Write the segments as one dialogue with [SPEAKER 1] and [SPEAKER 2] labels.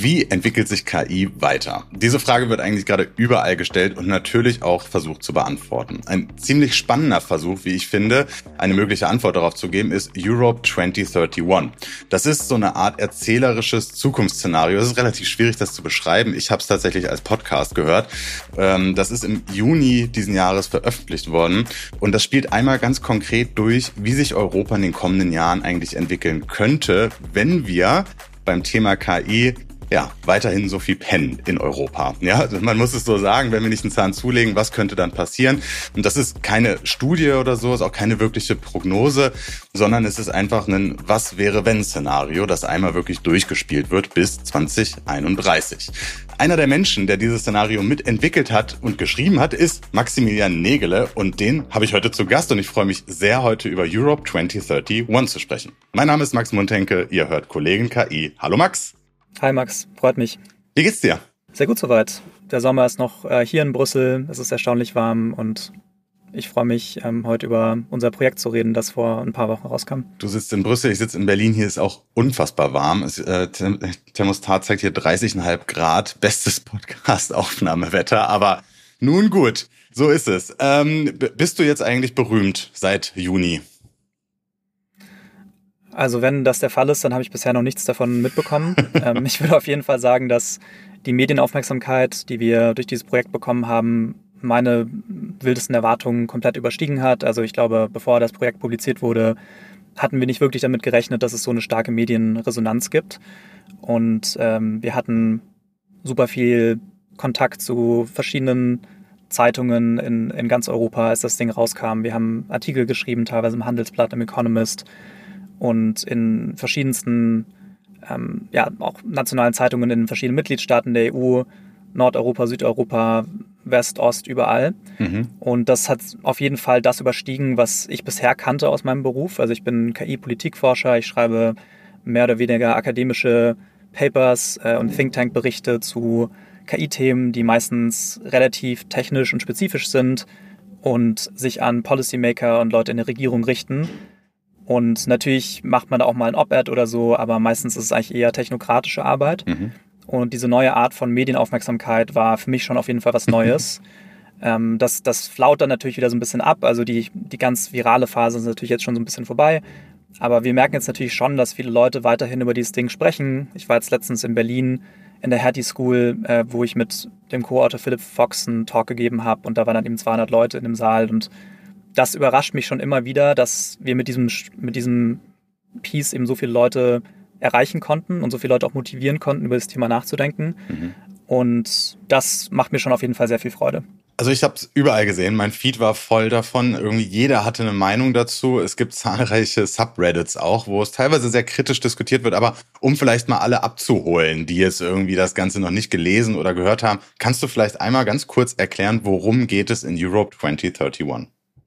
[SPEAKER 1] Wie entwickelt sich KI weiter? Diese Frage wird eigentlich gerade überall gestellt und natürlich auch versucht zu beantworten. Ein ziemlich spannender Versuch, wie ich finde, eine mögliche Antwort darauf zu geben, ist Europe 2031. Das ist so eine Art erzählerisches Zukunftsszenario. Es ist relativ schwierig, das zu beschreiben. Ich habe es tatsächlich als Podcast gehört. Das ist im Juni diesen Jahres veröffentlicht worden und das spielt einmal ganz konkret durch, wie sich Europa in den kommenden Jahren eigentlich entwickeln könnte, wenn wir beim Thema KI weiterhin so viel pennen in Europa. Ja, also man muss es so sagen, wenn wir nicht einen Zahn zulegen, was könnte dann passieren? Und das ist keine Studie oder so, ist auch keine wirkliche Prognose, sondern es ist einfach ein Was-wäre-wenn-Szenario, das einmal wirklich durchgespielt wird bis 2031. Einer der Menschen, der dieses Szenario mitentwickelt hat und geschrieben hat, ist Maximilian Nägele und den habe ich heute zu Gast und ich freue mich sehr, heute über Europe 2031 zu sprechen. Mein Name ist Max Muntenke, ihr hört Kollegen KI. Hallo Max.
[SPEAKER 2] Hi Max, freut mich.
[SPEAKER 1] Wie geht's dir?
[SPEAKER 2] Sehr gut soweit. Der Sommer ist noch hier in Brüssel, es ist erstaunlich warm und ich freue mich, heute über unser Projekt zu reden, das vor ein paar Wochen rauskam.
[SPEAKER 1] Du sitzt in Brüssel, ich sitze in Berlin, hier ist auch unfassbar warm. Thermostat zeigt hier 30,5 Grad, bestes Podcast-Aufnahmewetter, aber nun gut, so ist es. Bist du jetzt eigentlich berühmt seit Juni?
[SPEAKER 2] Also wenn das der Fall ist, dann habe ich bisher noch nichts davon mitbekommen. Ich würde auf jeden Fall sagen, dass die Medienaufmerksamkeit, die wir durch dieses Projekt bekommen haben, meine wildesten Erwartungen komplett überstiegen hat. Also ich glaube, bevor das Projekt publiziert wurde, hatten wir nicht wirklich damit gerechnet, dass es so eine starke Medienresonanz gibt. Und wir hatten super viel Kontakt zu verschiedenen Zeitungen in ganz Europa, als das Ding rauskam. Wir haben Artikel geschrieben, teilweise im Handelsblatt, im Economist, und in verschiedensten, auch nationalen Zeitungen in verschiedenen Mitgliedstaaten der EU, Nordeuropa, Südeuropa, West, Ost, überall. Mhm. Und das hat auf jeden Fall das überstiegen, was ich bisher kannte aus meinem Beruf. Also ich bin KI-Politikforscher, ich schreibe mehr oder weniger akademische Papers und Think-Tank-Berichte zu KI-Themen, die meistens relativ technisch und spezifisch sind und sich an Policymaker und Leute in der Regierung richten. Und natürlich macht man da auch mal ein Op-Ed oder so, aber meistens ist es eigentlich eher technokratische Arbeit. Mhm. Und diese neue Art von Medienaufmerksamkeit war für mich schon auf jeden Fall was Neues. Das flaut dann natürlich wieder so ein bisschen ab. Also die ganz virale Phase ist natürlich jetzt schon so ein bisschen vorbei. Aber wir merken jetzt natürlich schon, dass viele Leute weiterhin über dieses Ding sprechen. Ich war jetzt letztens in Berlin in der Hattie School, wo ich mit dem Co-Autor Philipp Fox einen Talk gegeben habe. Und da waren dann eben 200 Leute in dem Saal und das überrascht mich schon immer wieder, dass wir mit diesem Piece eben so viele Leute erreichen konnten und so viele Leute auch motivieren konnten, über das Thema nachzudenken. Mhm. Und das macht mir schon auf jeden Fall sehr viel Freude.
[SPEAKER 1] Also ich habe es überall gesehen, mein Feed war voll davon, irgendwie jeder hatte eine Meinung dazu. Es gibt zahlreiche Subreddits auch, wo es teilweise sehr kritisch diskutiert wird, aber um vielleicht mal alle abzuholen, die jetzt irgendwie das Ganze noch nicht gelesen oder gehört haben, kannst du vielleicht einmal ganz kurz erklären, worum geht es in Europe 2031?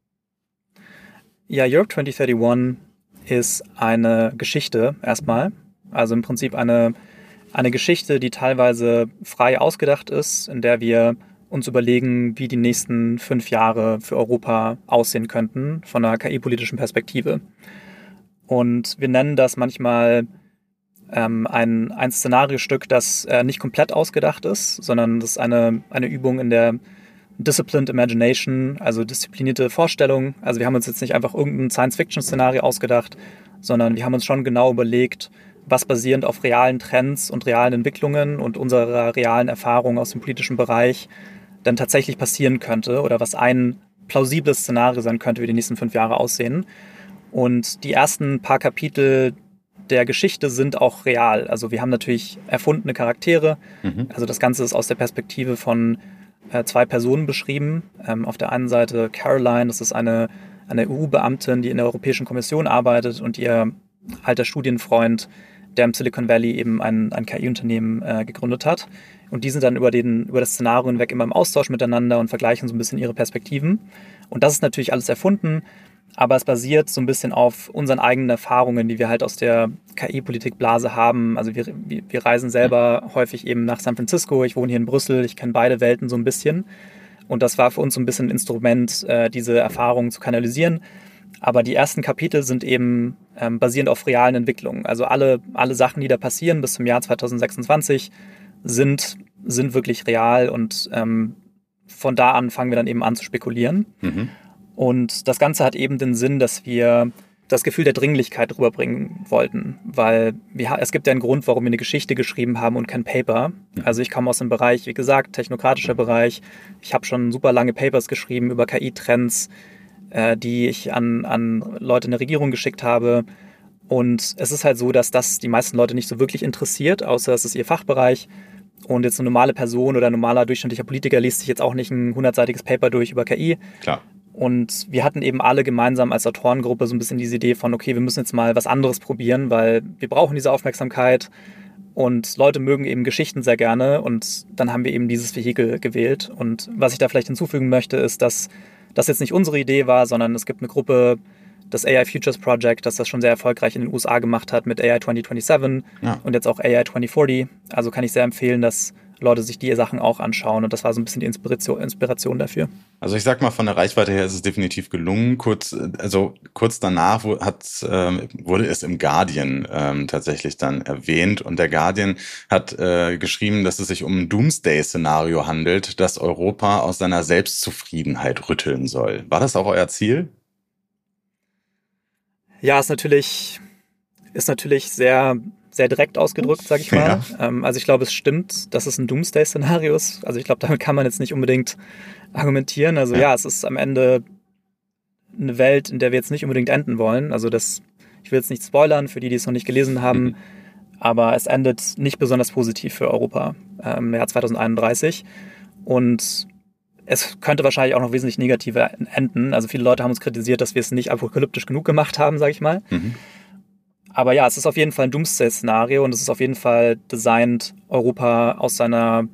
[SPEAKER 2] Ja, Europe 2031 ist eine Geschichte erstmal. Also im Prinzip eine Geschichte, die teilweise frei ausgedacht ist, in der wir uns überlegen, wie die nächsten 5 Jahre für Europa aussehen könnten, von einer KI-politischen Perspektive. Und wir nennen das manchmal ein Szenariostück, das nicht komplett ausgedacht ist, sondern das ist eine Übung in der Disciplined Imagination, also disziplinierte Vorstellung. Also wir haben uns jetzt nicht einfach irgendein Science-Fiction-Szenario ausgedacht, sondern wir haben uns schon genau überlegt, was basierend auf realen Trends und realen Entwicklungen und unserer realen Erfahrung aus dem politischen Bereich dann tatsächlich passieren könnte oder was ein plausibles Szenario sein könnte, wie die nächsten 5 Jahre aussehen. Und die ersten paar Kapitel der Geschichte sind auch real. Also wir haben natürlich erfundene Charaktere. Mhm. Also das Ganze ist aus der Perspektive von 2 Personen beschrieben. Auf der einen Seite Caroline, das ist eine EU-Beamtin, die in der Europäischen Kommission arbeitet, und ihr alter Studienfreund, der im Silicon Valley eben ein KI-Unternehmen gegründet hat. Und die sind dann über das Szenario hinweg immer im Austausch miteinander und vergleichen so ein bisschen ihre Perspektiven. Und das ist natürlich alles erfunden, aber es basiert so ein bisschen auf unseren eigenen Erfahrungen, die wir halt aus der KI-Politikblase haben. Also wir reisen selber häufig eben nach San Francisco. Ich wohne hier in Brüssel. Ich kenne beide Welten so ein bisschen. Und das war für uns so ein bisschen ein Instrument, diese Erfahrungen zu kanalisieren. Aber die ersten Kapitel sind eben basierend auf realen Entwicklungen. Also alle Sachen, die da passieren bis zum Jahr 2026, sind wirklich real und von da an fangen wir dann eben an zu spekulieren.
[SPEAKER 1] Mhm.
[SPEAKER 2] Und das Ganze hat eben den Sinn, dass wir das Gefühl der Dringlichkeit rüberbringen wollten, weil es gibt ja einen Grund, warum wir eine Geschichte geschrieben haben und kein Paper. Also ich komme aus dem Bereich, wie gesagt, technokratischer Bereich. Ich habe schon super lange Papers geschrieben über KI-Trends, die ich an Leute in der Regierung geschickt habe. Und es ist halt so, dass das die meisten Leute nicht so wirklich interessiert, außer es ist ihr Fachbereich. Und jetzt eine normale Person oder ein normaler durchschnittlicher Politiker liest sich jetzt auch nicht ein 100-seitiges Paper durch über KI.
[SPEAKER 1] Klar.
[SPEAKER 2] Und wir hatten eben alle gemeinsam als Autorengruppe so ein bisschen diese Idee von, okay, wir müssen jetzt mal was anderes probieren, weil wir brauchen diese Aufmerksamkeit und Leute mögen eben Geschichten sehr gerne und dann haben wir eben dieses Vehikel gewählt. Und was ich da vielleicht hinzufügen möchte, ist, dass das jetzt nicht unsere Idee war, sondern es gibt eine Gruppe, das AI Futures Project, das schon sehr erfolgreich in den USA gemacht hat mit AI 2027 und jetzt auch AI 2040. Also kann ich sehr empfehlen, dass Leute sich die Sachen auch anschauen und das war so ein bisschen die Inspiration dafür.
[SPEAKER 1] Also ich sag mal, von der Reichweite her ist es definitiv gelungen. Kurz danach wurde es im Guardian tatsächlich dann erwähnt und der Guardian hat geschrieben, dass es sich um ein Doomsday-Szenario handelt, das Europa aus seiner Selbstzufriedenheit rütteln soll. War das auch euer Ziel?
[SPEAKER 2] Ja, ist natürlich sehr, sehr direkt ausgedrückt, sage ich mal. Ja. Also ich glaube, es stimmt, dass es ein Doomsday-Szenario ist. Also ich glaube, damit kann man jetzt nicht unbedingt argumentieren. Also ja, es ist am Ende eine Welt, in der wir jetzt nicht unbedingt enden wollen. Also ich will jetzt nicht spoilern für die es noch nicht gelesen haben, aber es endet nicht besonders positiv für Europa im Jahr 2031. Und es könnte wahrscheinlich auch noch wesentlich negativer enden. Also viele Leute haben uns kritisiert, dass wir es nicht apokalyptisch genug gemacht haben, sage ich mal. Aber ja, es ist auf jeden Fall ein Doomsday-Szenario und es ist auf jeden Fall designt, Europa aus seinem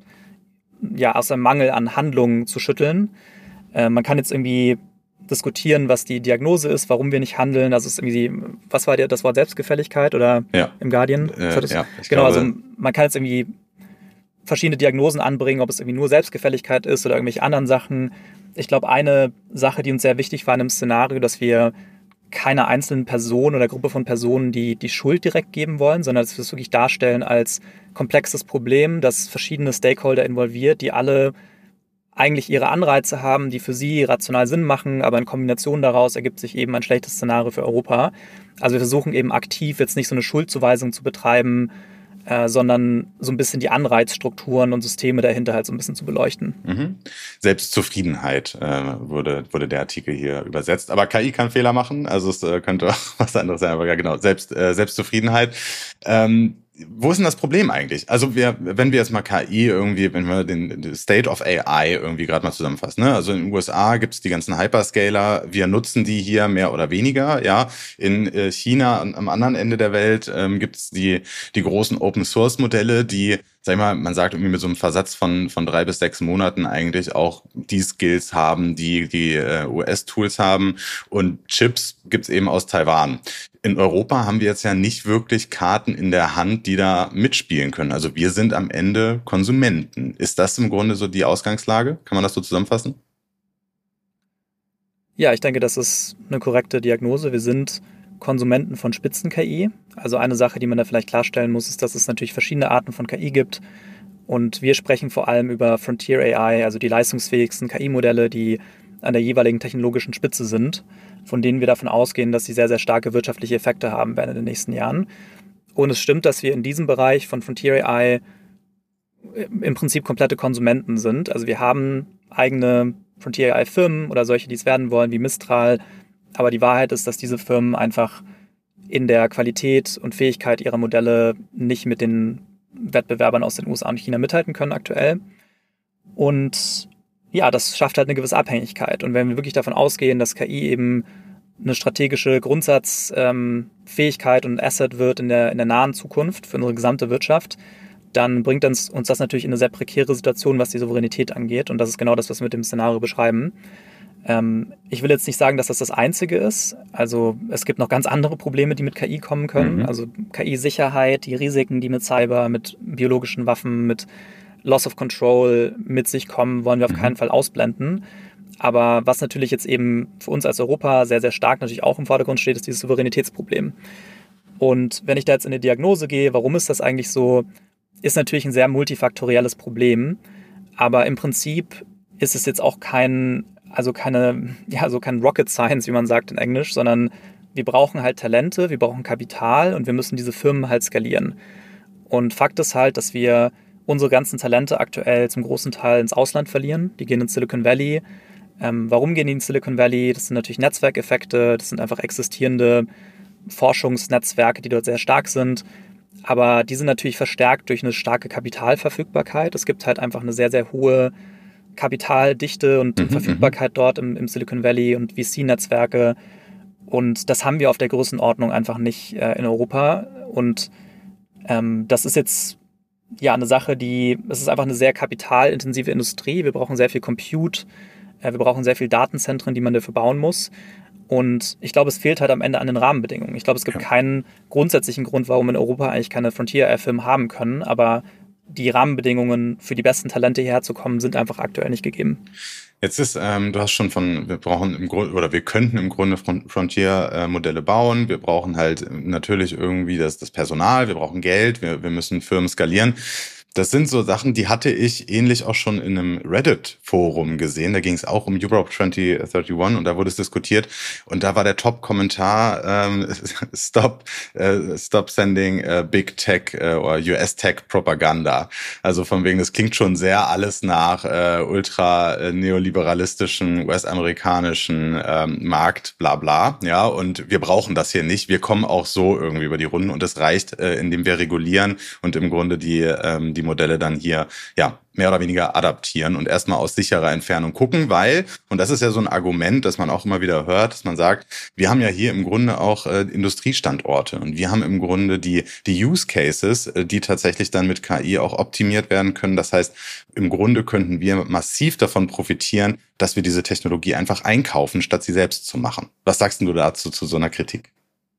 [SPEAKER 2] Mangel an Handlungen zu schütteln. Man kann jetzt irgendwie diskutieren, was die Diagnose ist, warum wir nicht handeln. Also es ist irgendwie, was war das Wort Selbstgefälligkeit oder im Guardian? Genau, also man kann jetzt irgendwie verschiedene Diagnosen anbringen, ob es irgendwie nur Selbstgefälligkeit ist oder irgendwelche anderen Sachen. Ich glaube, eine Sache, die uns sehr wichtig war in dem Szenario, dass wir keiner einzelnen Person oder Gruppe von Personen die Schuld direkt geben wollen, sondern dass wir es wirklich darstellen als komplexes Problem, das verschiedene Stakeholder involviert, die alle eigentlich ihre Anreize haben, die für sie rational Sinn machen, aber in Kombination daraus ergibt sich eben ein schlechtes Szenario für Europa. Also wir versuchen eben aktiv jetzt nicht so eine Schuldzuweisung zu betreiben, sondern so ein bisschen die Anreizstrukturen und Systeme dahinter halt so ein bisschen zu beleuchten.
[SPEAKER 1] Selbstzufriedenheit wurde der Artikel hier übersetzt. Aber KI kann Fehler machen, also es könnte auch was anderes sein, aber ja genau, Selbstzufriedenheit. Wo ist denn das Problem eigentlich? Also wenn wir jetzt mal KI irgendwie, wenn wir den State of AI irgendwie gerade mal zusammenfassen, ne? Also in den USA gibt es die ganzen Hyperscaler, wir nutzen die hier mehr oder weniger, ja. In China am anderen Ende der Welt gibt es die großen Open-Source-Modelle, die, sag ich mal, man sagt irgendwie mit so einem Versatz von 3 bis 6 Monaten eigentlich auch die Skills haben, die US-Tools haben und Chips gibt's eben aus Taiwan. In Europa haben wir jetzt ja nicht wirklich Karten in der Hand, die da mitspielen können. Also wir sind am Ende Konsumenten. Ist das im Grunde so die Ausgangslage? Kann man das so zusammenfassen?
[SPEAKER 2] Ja, ich denke, das ist eine korrekte Diagnose. Wir sind Konsumenten von Spitzen-KI. Also eine Sache, die man da vielleicht klarstellen muss, ist, dass es natürlich verschiedene Arten von KI gibt. Und wir sprechen vor allem über Frontier AI, also die leistungsfähigsten KI-Modelle, die an der jeweiligen technologischen Spitze sind, von denen wir davon ausgehen, dass sie sehr, sehr starke wirtschaftliche Effekte haben werden in den nächsten Jahren. Und es stimmt, dass wir in diesem Bereich von Frontier AI im Prinzip komplette Konsumenten sind. Also wir haben eigene Frontier AI-Firmen oder solche, die es werden wollen, wie Mistral. Aber die Wahrheit ist, dass diese Firmen einfach in der Qualität und Fähigkeit ihrer Modelle nicht mit den Wettbewerbern aus den USA und China mithalten können aktuell. Und ja, das schafft halt eine gewisse Abhängigkeit. Und wenn wir wirklich davon ausgehen, dass KI eben eine strategische Grundsatzfähigkeit und Asset wird in der nahen Zukunft für unsere gesamte Wirtschaft, dann bringt uns das natürlich in eine sehr prekäre Situation, was die Souveränität angeht. Und das ist genau das, was wir mit dem Szenario beschreiben. Ich will jetzt nicht sagen, dass das Einzige ist. Also es gibt noch ganz andere Probleme, die mit KI kommen können. Also KI-Sicherheit, die Risiken, die mit Cyber, mit biologischen Waffen, mit Loss of Control mit sich kommen, wollen wir auf keinen Fall ausblenden. Aber was natürlich jetzt eben für uns als Europa sehr, sehr stark natürlich auch im Vordergrund steht, ist dieses Souveränitätsproblem. Und wenn ich da jetzt in eine Diagnose gehe, warum ist das eigentlich so, ist natürlich ein sehr multifaktorielles Problem. Aber im Prinzip ist es jetzt auch kein Rocket Science, wie man sagt in Englisch, sondern wir brauchen halt Talente, wir brauchen Kapital und wir müssen diese Firmen halt skalieren. Und Fakt ist halt, dass wir unsere ganzen Talente aktuell zum großen Teil ins Ausland verlieren. Die gehen ins Silicon Valley. Warum gehen die ins Silicon Valley? Das sind natürlich Netzwerkeffekte, das sind einfach existierende Forschungsnetzwerke, die dort sehr stark sind. Aber die sind natürlich verstärkt durch eine starke Kapitalverfügbarkeit. Es gibt halt einfach eine sehr, sehr hohe Kapitaldichte und Verfügbarkeit dort im Silicon Valley und VC-Netzwerke. Und das haben wir auf der Größenordnung einfach nicht in Europa. Und das ist jetzt ja eine Sache, es ist einfach eine sehr kapitalintensive Industrie. Wir brauchen sehr viel Compute, wir brauchen sehr viel Datenzentren, die man dafür bauen muss. Und ich glaube, es fehlt halt am Ende an den Rahmenbedingungen. Ich glaube, es gibt keinen grundsätzlichen Grund, warum in Europa eigentlich keine Frontier-Air-Firmen haben können. Aber die Rahmenbedingungen für die besten Talente hierher zu kommen, sind einfach aktuell nicht gegeben.
[SPEAKER 1] Jetzt ist, du hast schon wir könnten im Grunde Frontier-Modelle bauen. Wir brauchen halt natürlich irgendwie das Personal, wir brauchen Geld, wir müssen Firmen skalieren. Das sind so Sachen, die hatte ich ähnlich auch schon in einem Reddit-Forum gesehen. Da ging es auch um Europe 2031 und da wurde es diskutiert. Und da war der Top-Kommentar, stop sending Big Tech oder US Tech Propaganda. Also von wegen, das klingt schon sehr alles nach ultra neoliberalistischen, US-amerikanischen Markt, bla bla. Ja, und wir brauchen das hier nicht. Wir kommen auch so irgendwie über die Runden und es reicht, indem wir regulieren und im Grunde die Modelle dann hier ja mehr oder weniger adaptieren und erstmal aus sicherer Entfernung gucken, weil, und das ist ja so ein Argument, das man auch immer wieder hört, dass man sagt, wir haben ja hier im Grunde auch Industriestandorte und wir haben im Grunde die Use Cases, die tatsächlich dann mit KI auch optimiert werden können. Das heißt, im Grunde könnten wir massiv davon profitieren, dass wir diese Technologie einfach einkaufen, statt sie selbst zu machen. Was sagst du dazu zu so einer Kritik?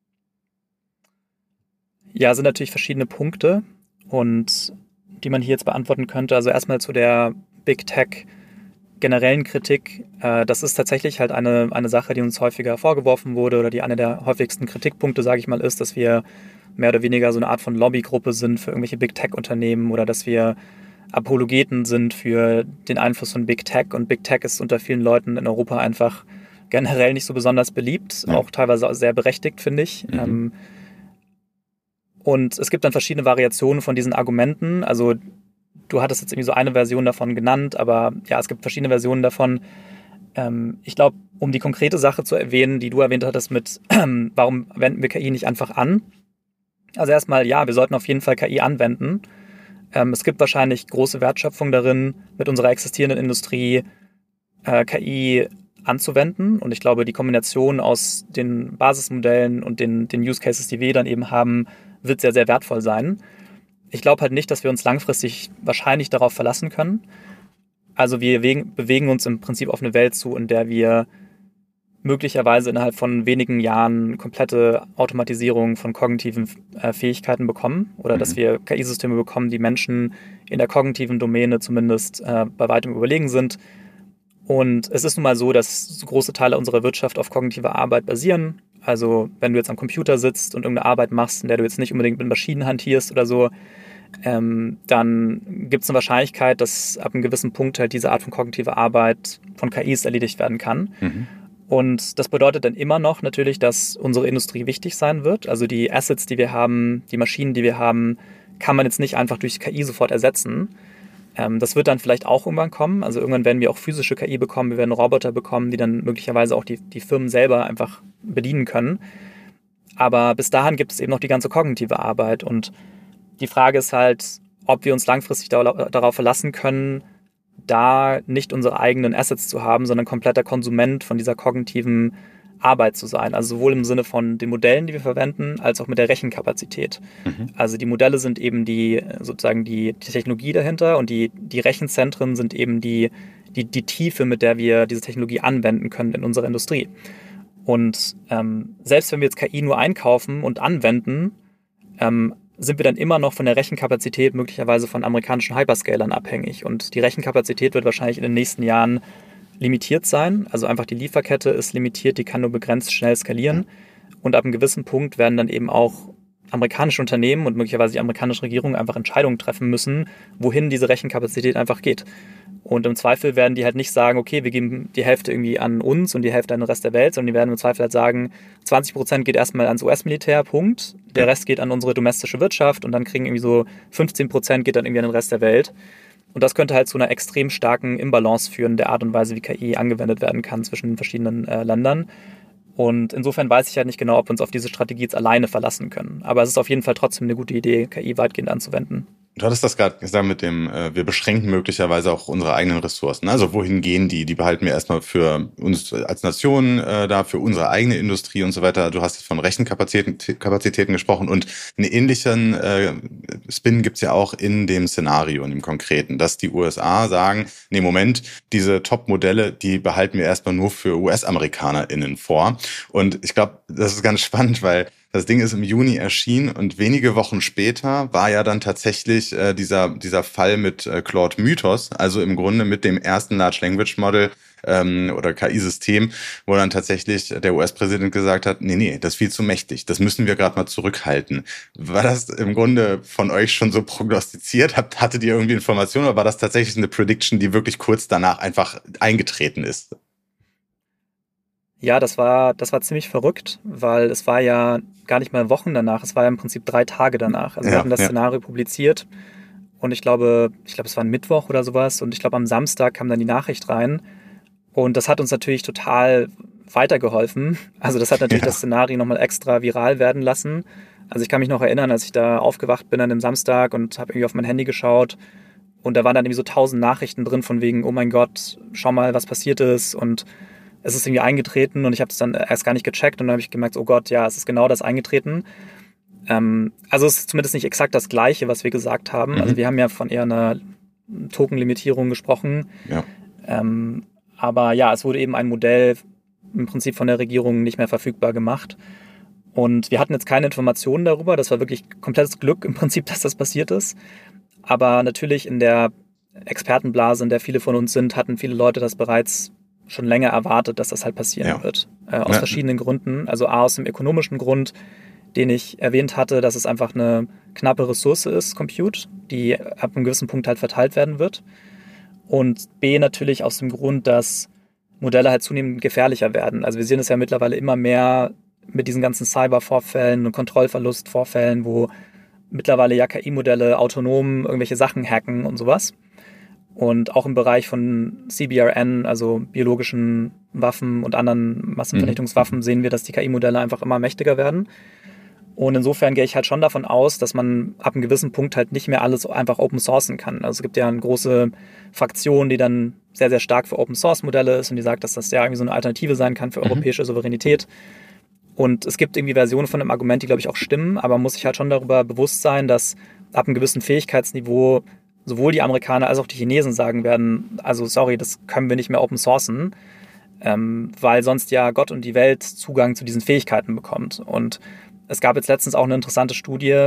[SPEAKER 2] Ja, sind natürlich verschiedene Punkte und die man hier jetzt beantworten könnte. Also erstmal zu der Big Tech generellen Kritik. Das ist tatsächlich halt eine Sache, die uns häufiger vorgeworfen wurde oder die eine der häufigsten Kritikpunkte, sage ich mal, ist, dass wir mehr oder weniger so eine Art von Lobbygruppe sind für irgendwelche Big Tech-Unternehmen oder dass wir Apologeten sind für den Einfluss von Big Tech. Und Big Tech ist unter vielen Leuten in Europa einfach generell nicht so besonders beliebt, auch teilweise auch sehr berechtigt, finde ich. Und es gibt dann verschiedene Variationen von diesen Argumenten. Also du hattest jetzt irgendwie so eine Version davon genannt, aber ja, es gibt verschiedene Versionen davon. Ich glaube, um die konkrete Sache zu erwähnen, die du erwähnt hattest mit, warum wenden wir KI nicht einfach an? Also erstmal, ja, wir sollten auf jeden Fall KI anwenden. Es gibt wahrscheinlich große Wertschöpfung darin, mit unserer existierenden Industrie KI anzuwenden. Und ich glaube, die Kombination aus den Basismodellen und den Use Cases, die wir dann eben haben, wird sehr, sehr wertvoll sein. Ich glaube halt nicht, dass wir uns langfristig wahrscheinlich darauf verlassen können. Also wir bewegen uns im Prinzip auf eine Welt zu, in der wir möglicherweise innerhalb von wenigen Jahren komplette Automatisierung von kognitiven Fähigkeiten bekommen oder dass wir KI-Systeme bekommen, die Menschen in der kognitiven Domäne zumindest bei weitem überlegen sind. Und es ist nun mal so, dass große Teile unserer Wirtschaft auf kognitiver Arbeit basieren. Also wenn du jetzt am Computer sitzt und irgendeine Arbeit machst, in der du jetzt nicht unbedingt mit Maschinen hantierst oder so, dann gibt es eine Wahrscheinlichkeit, dass ab einem gewissen Punkt halt diese Art von kognitiver Arbeit von KIs erledigt werden kann. Und das bedeutet dann immer noch natürlich, dass unsere Industrie wichtig sein wird. Also die Assets, die wir haben, die Maschinen, die wir haben, kann man jetzt nicht einfach durch KI sofort ersetzen. Das wird dann vielleicht auch irgendwann kommen. Also irgendwann werden wir auch physische KI bekommen, wir werden Roboter bekommen, die dann möglicherweise auch die Firmen selber einfach bedienen können. Aber bis dahin gibt es eben noch die ganze kognitive Arbeit. Und die Frage ist halt, ob wir uns langfristig darauf verlassen können, da nicht unsere eigenen Assets zu haben, sondern kompletter Konsument von dieser kognitiven Arbeit zu sein. Also sowohl im Sinne von den Modellen, die wir verwenden, als auch mit der Rechenkapazität. Also die Modelle sind eben die Technologie dahinter und die Rechenzentren sind eben die Tiefe, mit der wir diese Technologie anwenden können in unserer Industrie. Und selbst wenn wir jetzt KI nur einkaufen und anwenden, sind wir dann immer noch von der Rechenkapazität möglicherweise von amerikanischen Hyperscalern abhängig. Und die Rechenkapazität wird wahrscheinlich in den nächsten Jahren limitiert sein. Also einfach die Lieferkette ist limitiert, die kann nur begrenzt schnell skalieren. Und ab einem gewissen Punkt werden dann eben auch amerikanische Unternehmen und möglicherweise die amerikanische Regierung einfach Entscheidungen treffen müssen, wohin diese Rechenkapazität einfach geht. Und im Zweifel werden die halt nicht sagen, okay, wir geben die Hälfte irgendwie an uns und die Hälfte an den Rest der Welt, sondern die werden im Zweifel halt sagen, 20% geht erstmal ans US-Militär, Punkt. Der Rest geht an unsere domestische Wirtschaft und dann kriegen irgendwie so 15% geht dann irgendwie an den Rest der Welt. Und das könnte halt zu einer extrem starken Imbalance führen, der Art und Weise, wie KI angewendet werden kann zwischen den verschiedenen Ländern. Und insofern weiß ich halt nicht genau, ob wir uns auf diese Strategie jetzt alleine verlassen können. Aber es ist auf jeden Fall trotzdem eine gute Idee, KI weitgehend anzuwenden.
[SPEAKER 1] Du hattest das gerade gesagt mit dem, wir beschränken möglicherweise auch unsere eigenen Ressourcen. Also wohin gehen die? Die behalten wir erstmal für uns als Nation da, für unsere eigene Industrie und so weiter. Du hast jetzt von Rechenkapazitäten gesprochen und einen ähnlichen Spin gibt's ja auch in dem Szenario, in dem Konkreten, dass die USA sagen, nee, Moment, diese Top-Modelle, die behalten wir erstmal nur für US-AmerikanerInnen vor. Und ich glaube, das ist ganz spannend, weil das Ding ist im Juni erschienen und wenige Wochen später war ja dann tatsächlich dieser Fall mit Claude Mythos, also im Grunde mit dem ersten Large Language Model oder KI-System, wo dann tatsächlich der US-Präsident gesagt hat, nee, das ist viel zu mächtig, das müssen wir gerade mal zurückhalten. War das im Grunde von euch schon so prognostiziert? Hattet ihr irgendwie Informationen oder war das tatsächlich eine Prediction, die wirklich kurz danach einfach eingetreten ist?
[SPEAKER 2] Ja, das war ziemlich verrückt, weil es war ja gar nicht mal Wochen danach, es war ja im Prinzip 3 Tage danach. Also wir hatten das Szenario publiziert und ich glaube, es war ein Mittwoch oder sowas und ich glaube am Samstag kam dann die Nachricht rein und das hat uns natürlich total weitergeholfen. Also das hat natürlich das Szenario nochmal extra viral werden lassen. Also ich kann mich noch erinnern, als ich da aufgewacht bin an dem Samstag und habe irgendwie auf mein Handy geschaut und da waren dann irgendwie so 1000 Nachrichten drin von wegen, oh mein Gott, schau mal, was passiert ist und es ist irgendwie eingetreten und ich habe das dann erst gar nicht gecheckt und dann habe ich gemerkt, oh Gott, ja, es ist genau das eingetreten. Also es ist zumindest nicht exakt das Gleiche, was wir gesagt haben. Also wir haben ja von eher einer Token-Limitierung gesprochen.
[SPEAKER 1] Ja.
[SPEAKER 2] Aber ja, es wurde eben ein Modell im Prinzip von der Regierung nicht mehr verfügbar gemacht. Und wir hatten jetzt keine Informationen darüber. Das war wirklich komplettes Glück im Prinzip, dass das passiert ist. Aber natürlich in der Expertenblase, in der viele von uns sind, hatten viele Leute das bereits schon länger erwartet, dass das halt passieren wird. Aus verschiedenen Gründen. Also A, aus dem ökonomischen Grund, den ich erwähnt hatte, dass es einfach eine knappe Ressource ist, Compute, die ab einem gewissen Punkt halt verteilt werden wird. Und B, natürlich aus dem Grund, dass Modelle halt zunehmend gefährlicher werden. Also wir sehen es ja mittlerweile immer mehr mit diesen ganzen Cyber-Vorfällen und Kontrollverlust-Vorfällen, wo mittlerweile ja KI-Modelle autonom irgendwelche Sachen hacken und sowas. Und auch im Bereich von CBRN, also biologischen Waffen und anderen Massenvernichtungswaffen, sehen wir, dass die KI-Modelle einfach immer mächtiger werden. Und insofern gehe ich halt schon davon aus, dass man ab einem gewissen Punkt halt nicht mehr alles einfach open sourcen kann. Also es gibt ja eine große Fraktion, die dann sehr, sehr stark für Open Source Modelle ist und die sagt, dass das ja irgendwie so eine Alternative sein kann für europäische Souveränität. Und es gibt irgendwie Versionen von dem Argument, die, glaube ich, auch stimmen, aber man muss sich halt schon darüber bewusst sein, dass ab einem gewissen Fähigkeitsniveau sowohl die Amerikaner als auch die Chinesen sagen werden, also sorry, das können wir nicht mehr open sourcen, weil sonst ja Gott und die Welt Zugang zu diesen Fähigkeiten bekommt. Und es gab jetzt letztens auch eine interessante Studie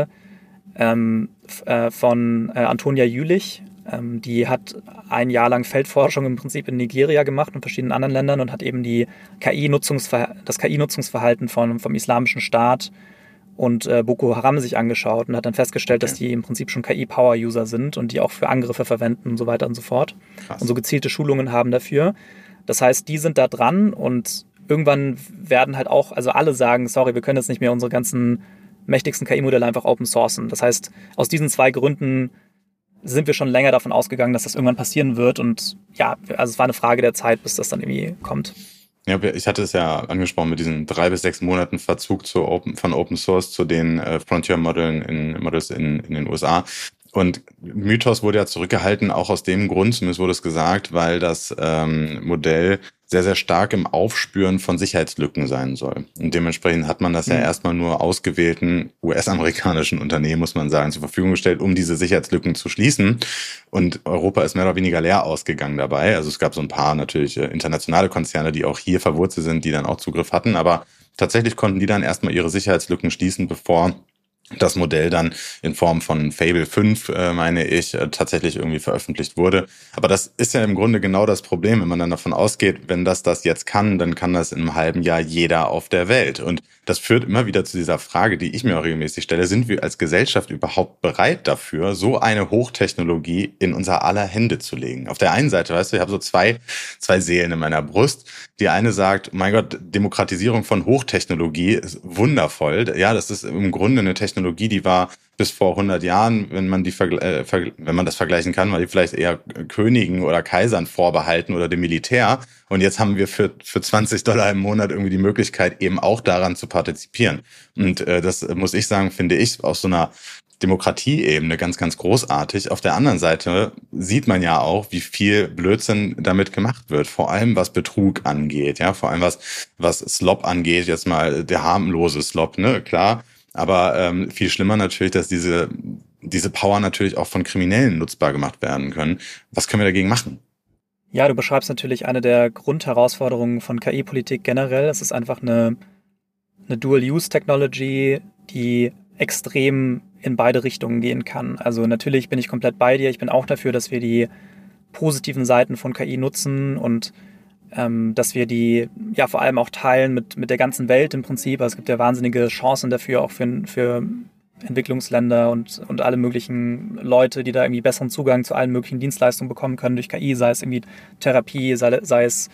[SPEAKER 2] von Antonia Jülich, die hat ein Jahr lang Feldforschung im Prinzip in Nigeria gemacht und verschiedenen anderen Ländern und hat eben das KI-Nutzungsverhalten vom Islamischen Staat und Boko Haram sich angeschaut und hat dann festgestellt, dass die im Prinzip schon KI-Power-User sind und die auch für Angriffe verwenden und so weiter und so fort. Krass. Und so gezielte Schulungen haben dafür. Das heißt, die sind da dran und irgendwann werden halt auch, also alle sagen, sorry, wir können jetzt nicht mehr unsere ganzen mächtigsten KI-Modelle einfach open sourcen. Das heißt, aus diesen 2 Gründen sind wir schon länger davon ausgegangen, dass das irgendwann passieren wird und ja, also es war eine Frage der Zeit, bis das dann irgendwie kommt.
[SPEAKER 1] Ja, ich hatte es ja angesprochen mit diesen 3 bis 6 Monaten Verzug von Open Source zu den Frontier-Models in den USA. Und Mythos wurde ja zurückgehalten, auch aus dem Grund, zumindest wurde es gesagt, weil das Modell sehr, sehr stark im Aufspüren von Sicherheitslücken sein soll. Und dementsprechend hat man das ja erstmal nur ausgewählten US-amerikanischen Unternehmen, muss man sagen, zur Verfügung gestellt, um diese Sicherheitslücken zu schließen. Und Europa ist mehr oder weniger leer ausgegangen dabei. Also es gab so ein paar natürlich internationale Konzerne, die auch hier verwurzelt sind, die dann auch Zugriff hatten. Aber tatsächlich konnten die dann erstmal ihre Sicherheitslücken schließen, bevor das Modell dann in Form von Fable 5, meine ich, tatsächlich irgendwie veröffentlicht wurde. Aber das ist ja im Grunde genau das Problem, wenn man dann davon ausgeht, wenn das jetzt kann, dann kann das in einem halben Jahr jeder auf der Welt. Und das führt immer wieder zu dieser Frage, die ich mir auch regelmäßig stelle, sind wir als Gesellschaft überhaupt bereit dafür, so eine Hochtechnologie in unser aller Hände zu legen? Auf der einen Seite, weißt du, ich habe so zwei Seelen in meiner Brust. Die eine sagt, mein Gott, Demokratisierung von Hochtechnologie ist wundervoll. Ja, das ist im Grunde eine Technologie, die war bis vor 100 Jahren, wenn man wenn man das vergleichen kann, war die vielleicht eher Königen oder Kaisern vorbehalten oder dem Militär. Und jetzt haben wir für $20 im Monat irgendwie die Möglichkeit, eben auch daran zu partizipieren. Und das muss ich sagen, finde ich aus so einer Demokratieebene ganz, ganz großartig. Auf der anderen Seite sieht man ja auch, wie viel Blödsinn damit gemacht wird. Vor allem was Betrug angeht, ja, vor allem was Slop angeht, jetzt mal der harmlose Slop, ne, klar. Aber viel schlimmer natürlich, dass diese Power natürlich auch von Kriminellen nutzbar gemacht werden können. Was können wir dagegen machen?
[SPEAKER 2] Ja, du beschreibst natürlich eine der Grundherausforderungen von KI-Politik generell. Es ist einfach eine Dual-Use-Technology, die extrem in beide Richtungen gehen kann. Also natürlich bin ich komplett bei dir. Ich bin auch dafür, dass wir die positiven Seiten von KI nutzen und dass wir die ja vor allem auch teilen mit der ganzen Welt im Prinzip. Also es gibt ja wahnsinnige Chancen dafür, auch für Entwicklungsländer und alle möglichen Leute, die da irgendwie besseren Zugang zu allen möglichen Dienstleistungen bekommen können durch KI, sei es irgendwie Therapie, sei es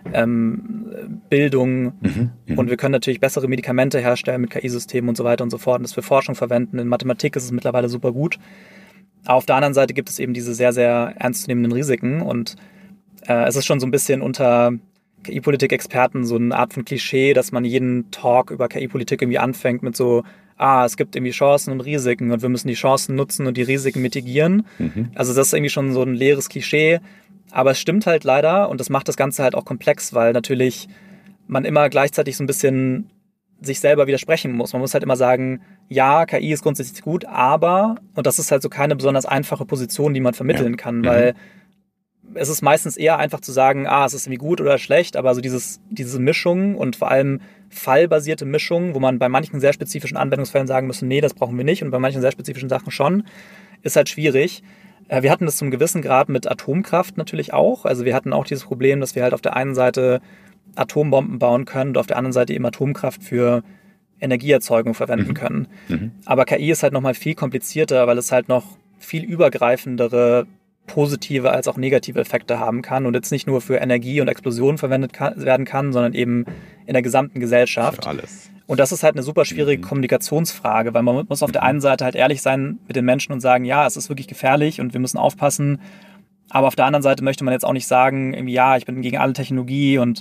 [SPEAKER 2] Bildung. Und wir können natürlich bessere Medikamente herstellen mit KI-Systemen und so weiter und so fort und das für Forschung verwenden. In Mathematik ist es mittlerweile super gut. Aber auf der anderen Seite gibt es eben diese sehr, sehr ernstzunehmenden Risiken und es ist schon so ein bisschen unter KI-Politik-Experten so eine Art von Klischee, dass man jeden Talk über KI-Politik irgendwie anfängt mit so, es gibt irgendwie Chancen und Risiken und wir müssen die Chancen nutzen und die Risiken mitigieren. Also das ist irgendwie schon so ein leeres Klischee. Aber es stimmt halt leider und das macht das Ganze halt auch komplex, weil natürlich man immer gleichzeitig so ein bisschen sich selber widersprechen muss. Man muss halt immer sagen, ja, KI ist grundsätzlich gut, aber, und das ist halt so keine besonders einfache Position, die man vermitteln kann, weil es ist meistens eher einfach zu sagen, es ist irgendwie gut oder schlecht, aber so diese Mischung und vor allem fallbasierte Mischung, wo man bei manchen sehr spezifischen Anwendungsfällen sagen müssen, nee, das brauchen wir nicht und bei manchen sehr spezifischen Sachen schon, ist halt schwierig. Wir hatten das zum gewissen Grad mit Atomkraft natürlich auch. Also wir hatten auch dieses Problem, dass wir halt auf der einen Seite Atombomben bauen können und auf der anderen Seite eben Atomkraft für Energieerzeugung verwenden können. Aber KI ist halt nochmal viel komplizierter, weil es halt noch viel übergreifendere positive als auch negative Effekte haben kann und jetzt nicht nur für Energie und Explosionen verwendet werden kann, sondern eben in der gesamten Gesellschaft.
[SPEAKER 1] Für alles.
[SPEAKER 2] Und das ist halt eine super schwierige Kommunikationsfrage, weil man muss auf der einen Seite halt ehrlich sein mit den Menschen und sagen, ja, es ist wirklich gefährlich und wir müssen aufpassen. Aber auf der anderen Seite möchte man jetzt auch nicht sagen, irgendwie, ja, ich bin gegen alle Technologie und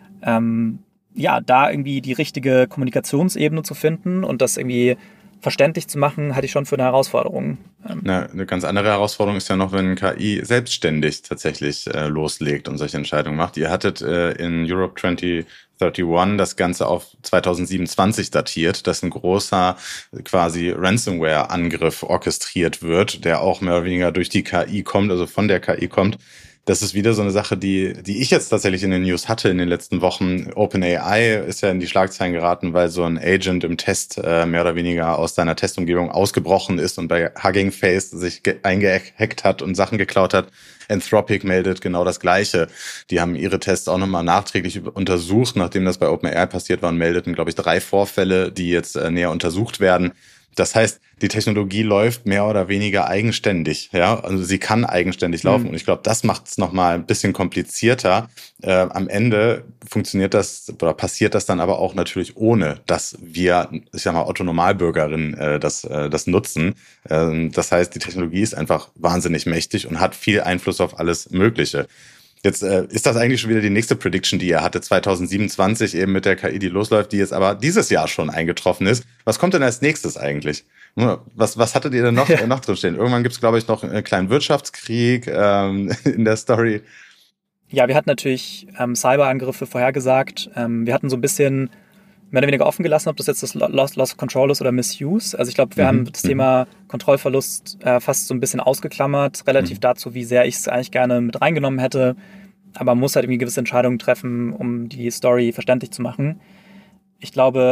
[SPEAKER 2] da irgendwie die richtige Kommunikationsebene zu finden und das irgendwie verständlich zu machen, halte ich schon für eine Herausforderung.
[SPEAKER 1] Eine ganz andere Herausforderung ist ja noch, wenn KI selbstständig tatsächlich loslegt und solche Entscheidungen macht. Ihr hattet in Europe 2031 das Ganze auf 2027 datiert, dass ein großer quasi Ransomware-Angriff orchestriert wird, der auch mehr oder weniger durch die KI kommt, also von der KI kommt. Das ist wieder so eine Sache, die ich jetzt tatsächlich in den News hatte in den letzten Wochen. OpenAI ist ja in die Schlagzeilen geraten, weil so ein Agent im Test mehr oder weniger aus seiner Testumgebung ausgebrochen ist und bei Hugging Face sich eingehackt hat und Sachen geklaut hat. Anthropic meldet genau das Gleiche. Die haben ihre Tests auch nochmal nachträglich untersucht, nachdem das bei OpenAI passiert war und meldeten, glaube ich, 3 Vorfälle, die jetzt näher untersucht werden. Das heißt, die Technologie läuft mehr oder weniger eigenständig, ja, also sie kann eigenständig laufen und ich glaube, das macht es nochmal ein bisschen komplizierter. Am Ende funktioniert das oder passiert das dann aber auch natürlich ohne, dass wir, ich sag mal, Otto-Normalbürgerinnen das nutzen. Das heißt, die Technologie ist einfach wahnsinnig mächtig und hat viel Einfluss auf alles Mögliche. Jetzt ist das eigentlich schon wieder die nächste Prediction, die ihr hatte, 2027 eben mit der KI, die losläuft, die jetzt aber dieses Jahr schon eingetroffen ist. Was kommt denn als nächstes eigentlich? Was hattet ihr denn noch drin stehen? Irgendwann gibt es, glaube ich, noch einen kleinen Wirtschaftskrieg in der Story.
[SPEAKER 2] Ja, wir hatten natürlich Cyberangriffe vorhergesagt. Wir hatten so ein bisschen mehr oder weniger offen gelassen, ob das jetzt das Loss of Control ist oder Misuse. Also ich glaube, wir haben das Thema Kontrollverlust fast so ein bisschen ausgeklammert, relativ dazu, wie sehr ich es eigentlich gerne mit reingenommen hätte. Aber man muss halt irgendwie gewisse Entscheidungen treffen, um die Story verständlich zu machen. Ich glaube,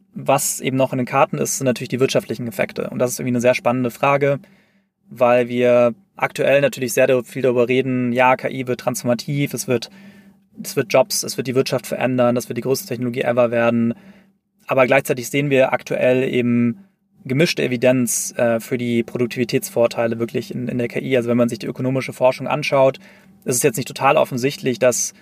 [SPEAKER 2] was eben noch in den Karten ist, sind natürlich die wirtschaftlichen Effekte. Und das ist irgendwie eine sehr spannende Frage, weil wir aktuell natürlich sehr viel darüber reden, ja, KI wird transformativ, es wird Jobs, es wird die Wirtschaft verändern, das wird die größte Technologie ever werden. Aber gleichzeitig sehen wir aktuell eben gemischte Evidenz für die Produktivitätsvorteile wirklich in der KI. Also wenn man sich die ökonomische Forschung anschaut, ist es jetzt nicht total offensichtlich, dass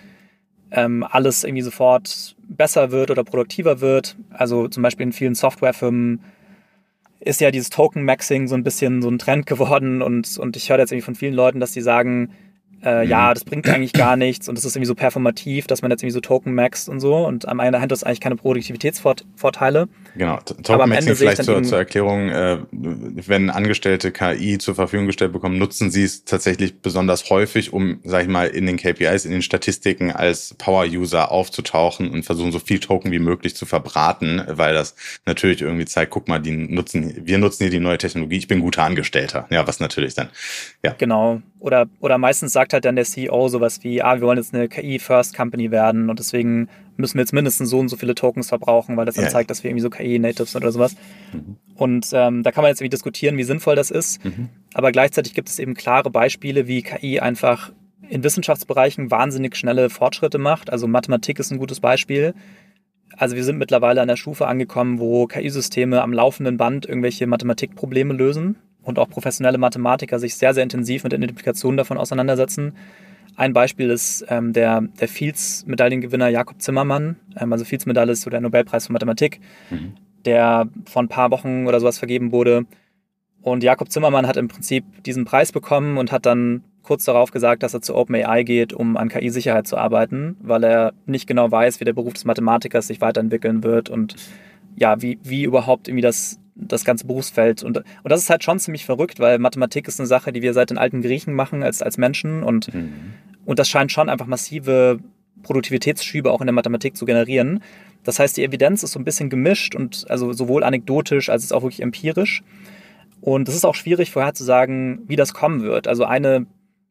[SPEAKER 2] alles irgendwie sofort besser wird oder produktiver wird. Also zum Beispiel in vielen Softwarefirmen ist ja dieses Token-Maxing so ein bisschen so ein Trend geworden und ich höre jetzt irgendwie von vielen Leuten, dass die sagen, ja, das bringt eigentlich gar nichts und es ist irgendwie so performativ, dass man jetzt irgendwie so Token maxt und so und am Ende hat das eigentlich keine Produktivitätsvorteile.
[SPEAKER 1] Genau, Token-Maxing vielleicht zur Erklärung, wenn Angestellte KI zur Verfügung gestellt bekommen, nutzen sie es tatsächlich besonders häufig, um, sag ich mal, in den KPIs, in den Statistiken als Power-User aufzutauchen und versuchen, so viel Token wie möglich zu verbraten, weil das natürlich irgendwie zeigt, guck mal, wir nutzen hier die neue Technologie, ich bin guter Angestellter. Ja, was natürlich dann, ja.
[SPEAKER 2] Genau, oder meistens sagt halt dann der CEO sowas wie, wir wollen jetzt eine KI-First-Company werden und deswegen müssen wir jetzt mindestens so und so viele Tokens verbrauchen, weil das dann zeigt, dass wir irgendwie so KI-Natives sind oder sowas. Und da kann man jetzt irgendwie diskutieren, wie sinnvoll das ist. Aber gleichzeitig gibt es eben klare Beispiele, wie KI einfach in Wissenschaftsbereichen wahnsinnig schnelle Fortschritte macht. Also Mathematik ist ein gutes Beispiel. Also wir sind mittlerweile an der Stufe angekommen, wo KI-Systeme am laufenden Band irgendwelche Mathematikprobleme lösen und auch professionelle Mathematiker sich sehr, sehr intensiv mit der Identifikation davon auseinandersetzen. Ein Beispiel ist der Fields-Medaillengewinner Jakob Zimmermann. Also Fields-Medaille ist so der Nobelpreis für Mathematik, der vor ein paar Wochen oder sowas vergeben wurde. Und Jakob Zimmermann hat im Prinzip diesen Preis bekommen und hat dann kurz darauf gesagt, dass er zu OpenAI geht, um an KI-Sicherheit zu arbeiten, weil er nicht genau weiß, wie der Beruf des Mathematikers sich weiterentwickeln wird und ja, wie überhaupt irgendwie das ganze Berufsfeld. Und das ist halt schon ziemlich verrückt, weil Mathematik ist eine Sache, die wir seit den alten Griechen machen als Menschen und das scheint schon einfach massive Produktivitätsschübe auch in der Mathematik zu generieren. Das heißt, die Evidenz ist so ein bisschen gemischt und also sowohl anekdotisch als auch wirklich empirisch. Und es ist auch schwierig vorherzusagen, wie das kommen wird. Also eine,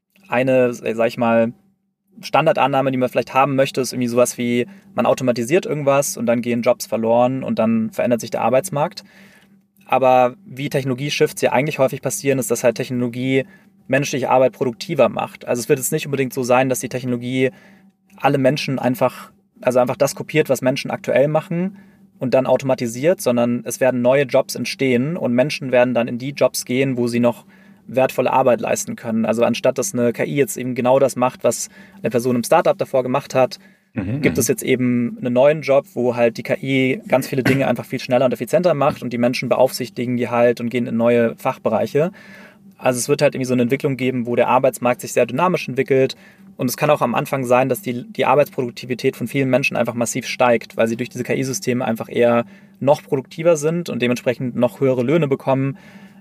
[SPEAKER 2] sag ich mal, Standardannahme, die man vielleicht haben möchte, ist irgendwie sowas wie, man automatisiert irgendwas und dann gehen Jobs verloren und dann verändert sich der Arbeitsmarkt. Aber wie Technologie-Shifts ja eigentlich häufig passieren, ist, dass halt Technologie menschliche Arbeit produktiver macht. Also es wird jetzt nicht unbedingt so sein, dass die Technologie alle Menschen einfach das kopiert, was Menschen aktuell machen und dann automatisiert, sondern es werden neue Jobs entstehen und Menschen werden dann in die Jobs gehen, wo sie noch wertvolle Arbeit leisten können. Also anstatt dass eine KI jetzt eben genau das macht, was eine Person im Startup davor gemacht hat, gibt es jetzt eben einen neuen Job, wo halt die KI ganz viele Dinge einfach viel schneller und effizienter macht und die Menschen beaufsichtigen die halt und gehen in neue Fachbereiche. Also es wird halt irgendwie so eine Entwicklung geben, wo der Arbeitsmarkt sich sehr dynamisch entwickelt und es kann auch am Anfang sein, dass die Arbeitsproduktivität von vielen Menschen einfach massiv steigt, weil sie durch diese KI-Systeme einfach eher noch produktiver sind und dementsprechend noch höhere Löhne bekommen.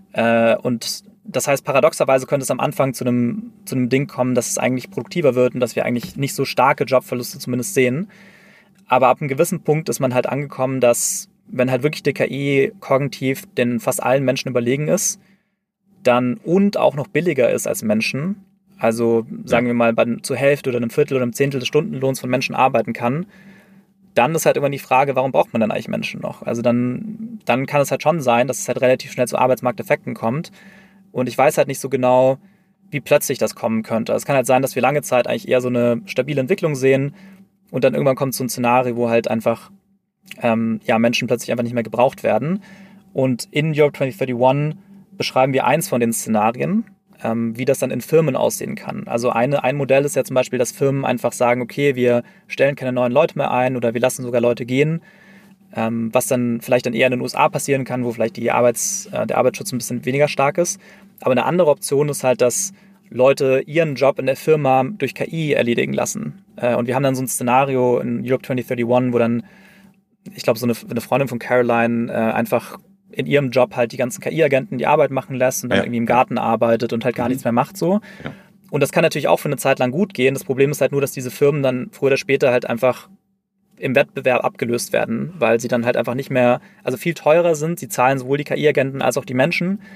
[SPEAKER 2] Und das heißt, paradoxerweise könnte es am Anfang zu einem Ding kommen, dass es eigentlich produktiver wird und dass wir eigentlich nicht so starke Jobverluste zumindest sehen. Aber ab einem gewissen Punkt ist man halt angekommen, dass wenn halt wirklich die KI kognitiv den fast allen Menschen überlegen ist, dann und auch noch billiger ist als Menschen, also sagen wir mal zur Hälfte oder einem Viertel oder einem Zehntel des Stundenlohns von Menschen arbeiten kann, dann ist halt immer die Frage, warum braucht man dann eigentlich Menschen noch? Also dann kann es halt schon sein, dass es halt relativ schnell zu Arbeitsmarkteffekten kommt. Und ich weiß halt nicht so genau, wie plötzlich das kommen könnte. Es kann halt sein, dass wir lange Zeit eigentlich eher so eine stabile Entwicklung sehen und dann irgendwann kommt so ein Szenario, wo halt einfach Menschen plötzlich einfach nicht mehr gebraucht werden. Und in Europe 2031 beschreiben wir eins von den Szenarien, wie das dann in Firmen aussehen kann. Also ein Modell ist ja zum Beispiel, dass Firmen einfach sagen, okay, wir stellen keine neuen Leute mehr ein oder wir lassen sogar Leute gehen, was dann vielleicht dann eher in den USA passieren kann, wo vielleicht der Arbeitsschutz ein bisschen weniger stark ist. Aber eine andere Option ist halt, dass Leute ihren Job in der Firma durch KI erledigen lassen. Und wir haben dann so ein Szenario in Europe 2031, wo dann, ich glaube, so eine Freundin von Caroline einfach in ihrem Job halt die ganzen KI-Agenten die Arbeit machen lässt und dann irgendwie im Garten arbeitet und halt gar nichts mehr macht so. Ja. Und das kann natürlich auch für eine Zeit lang gut gehen. Das Problem ist halt nur, dass diese Firmen dann früher oder später halt einfach im Wettbewerb abgelöst werden, weil sie dann halt einfach nicht mehr, also viel teurer sind. Sie zahlen sowohl die KI-Agenten als auch die Menschen.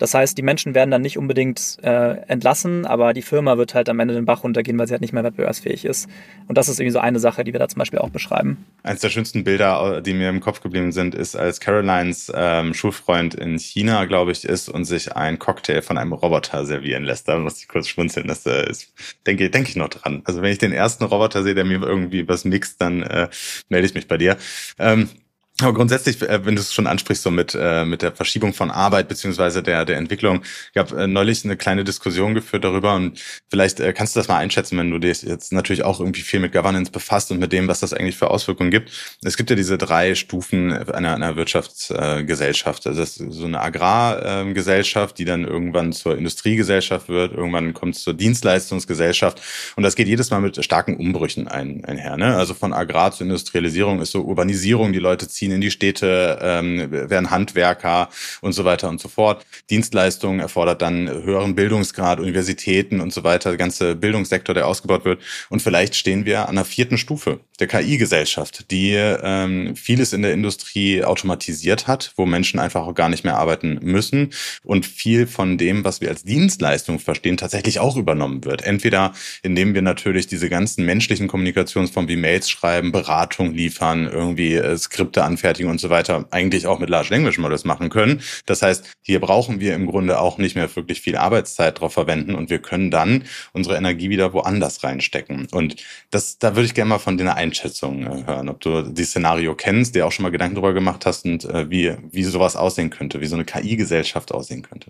[SPEAKER 2] Das heißt, die Menschen werden dann nicht unbedingt entlassen, aber die Firma wird halt am Ende den Bach runtergehen, weil sie halt nicht mehr wettbewerbsfähig ist. Und das ist irgendwie so eine Sache, die wir da zum Beispiel auch beschreiben.
[SPEAKER 1] Eines der schönsten Bilder, die mir im Kopf geblieben sind, ist, als Carolines Schulfreund in China, glaube ich, ist und sich ein Cocktail von einem Roboter servieren lässt. Da muss ich kurz schmunzeln. Das denke ich noch dran. Also wenn ich den ersten Roboter sehe, der mir irgendwie was mixt, dann melde ich mich bei dir. Aber grundsätzlich, wenn du es schon ansprichst, so mit der Verschiebung von Arbeit beziehungsweise der Entwicklung, ich habe neulich eine kleine Diskussion geführt darüber und vielleicht kannst du das mal einschätzen, wenn du dich jetzt natürlich auch irgendwie viel mit Governance befasst und mit dem, was das eigentlich für Auswirkungen gibt. Es gibt ja diese 3 Stufen einer Wirtschaftsgesellschaft. Also das ist so eine Agrargesellschaft, die dann irgendwann zur Industriegesellschaft wird, irgendwann kommt es zur Dienstleistungsgesellschaft und das geht jedes Mal mit starken Umbrüchen einher. Ne? Also von Agrar zur Industrialisierung ist so Urbanisierung, die Leute ziehen in die Städte, werden Handwerker und so weiter und so fort. Dienstleistungen erfordert dann höheren Bildungsgrad, Universitäten und so weiter, der ganze Bildungssektor, der ausgebaut wird. Und vielleicht stehen wir an der 4. Stufe der KI-Gesellschaft, die vieles in der Industrie automatisiert hat, wo Menschen einfach auch gar nicht mehr arbeiten müssen und viel von dem, was wir als Dienstleistung verstehen, tatsächlich auch übernommen wird. Entweder indem wir natürlich diese ganzen menschlichen Kommunikationsformen wie Mails schreiben, Beratung liefern, irgendwie Skripte anfertigen und so weiter, eigentlich auch mit Large Language Models machen können. Das heißt, hier brauchen wir im Grunde auch nicht mehr wirklich viel Arbeitszeit drauf verwenden und wir können dann unsere Energie wieder woanders reinstecken. Und da würde ich gerne mal von deiner Einschätzung hören, ob du dieses Szenario kennst, dir auch schon mal Gedanken darüber gemacht hast und wie sowas aussehen könnte, wie so eine KI-Gesellschaft aussehen könnte.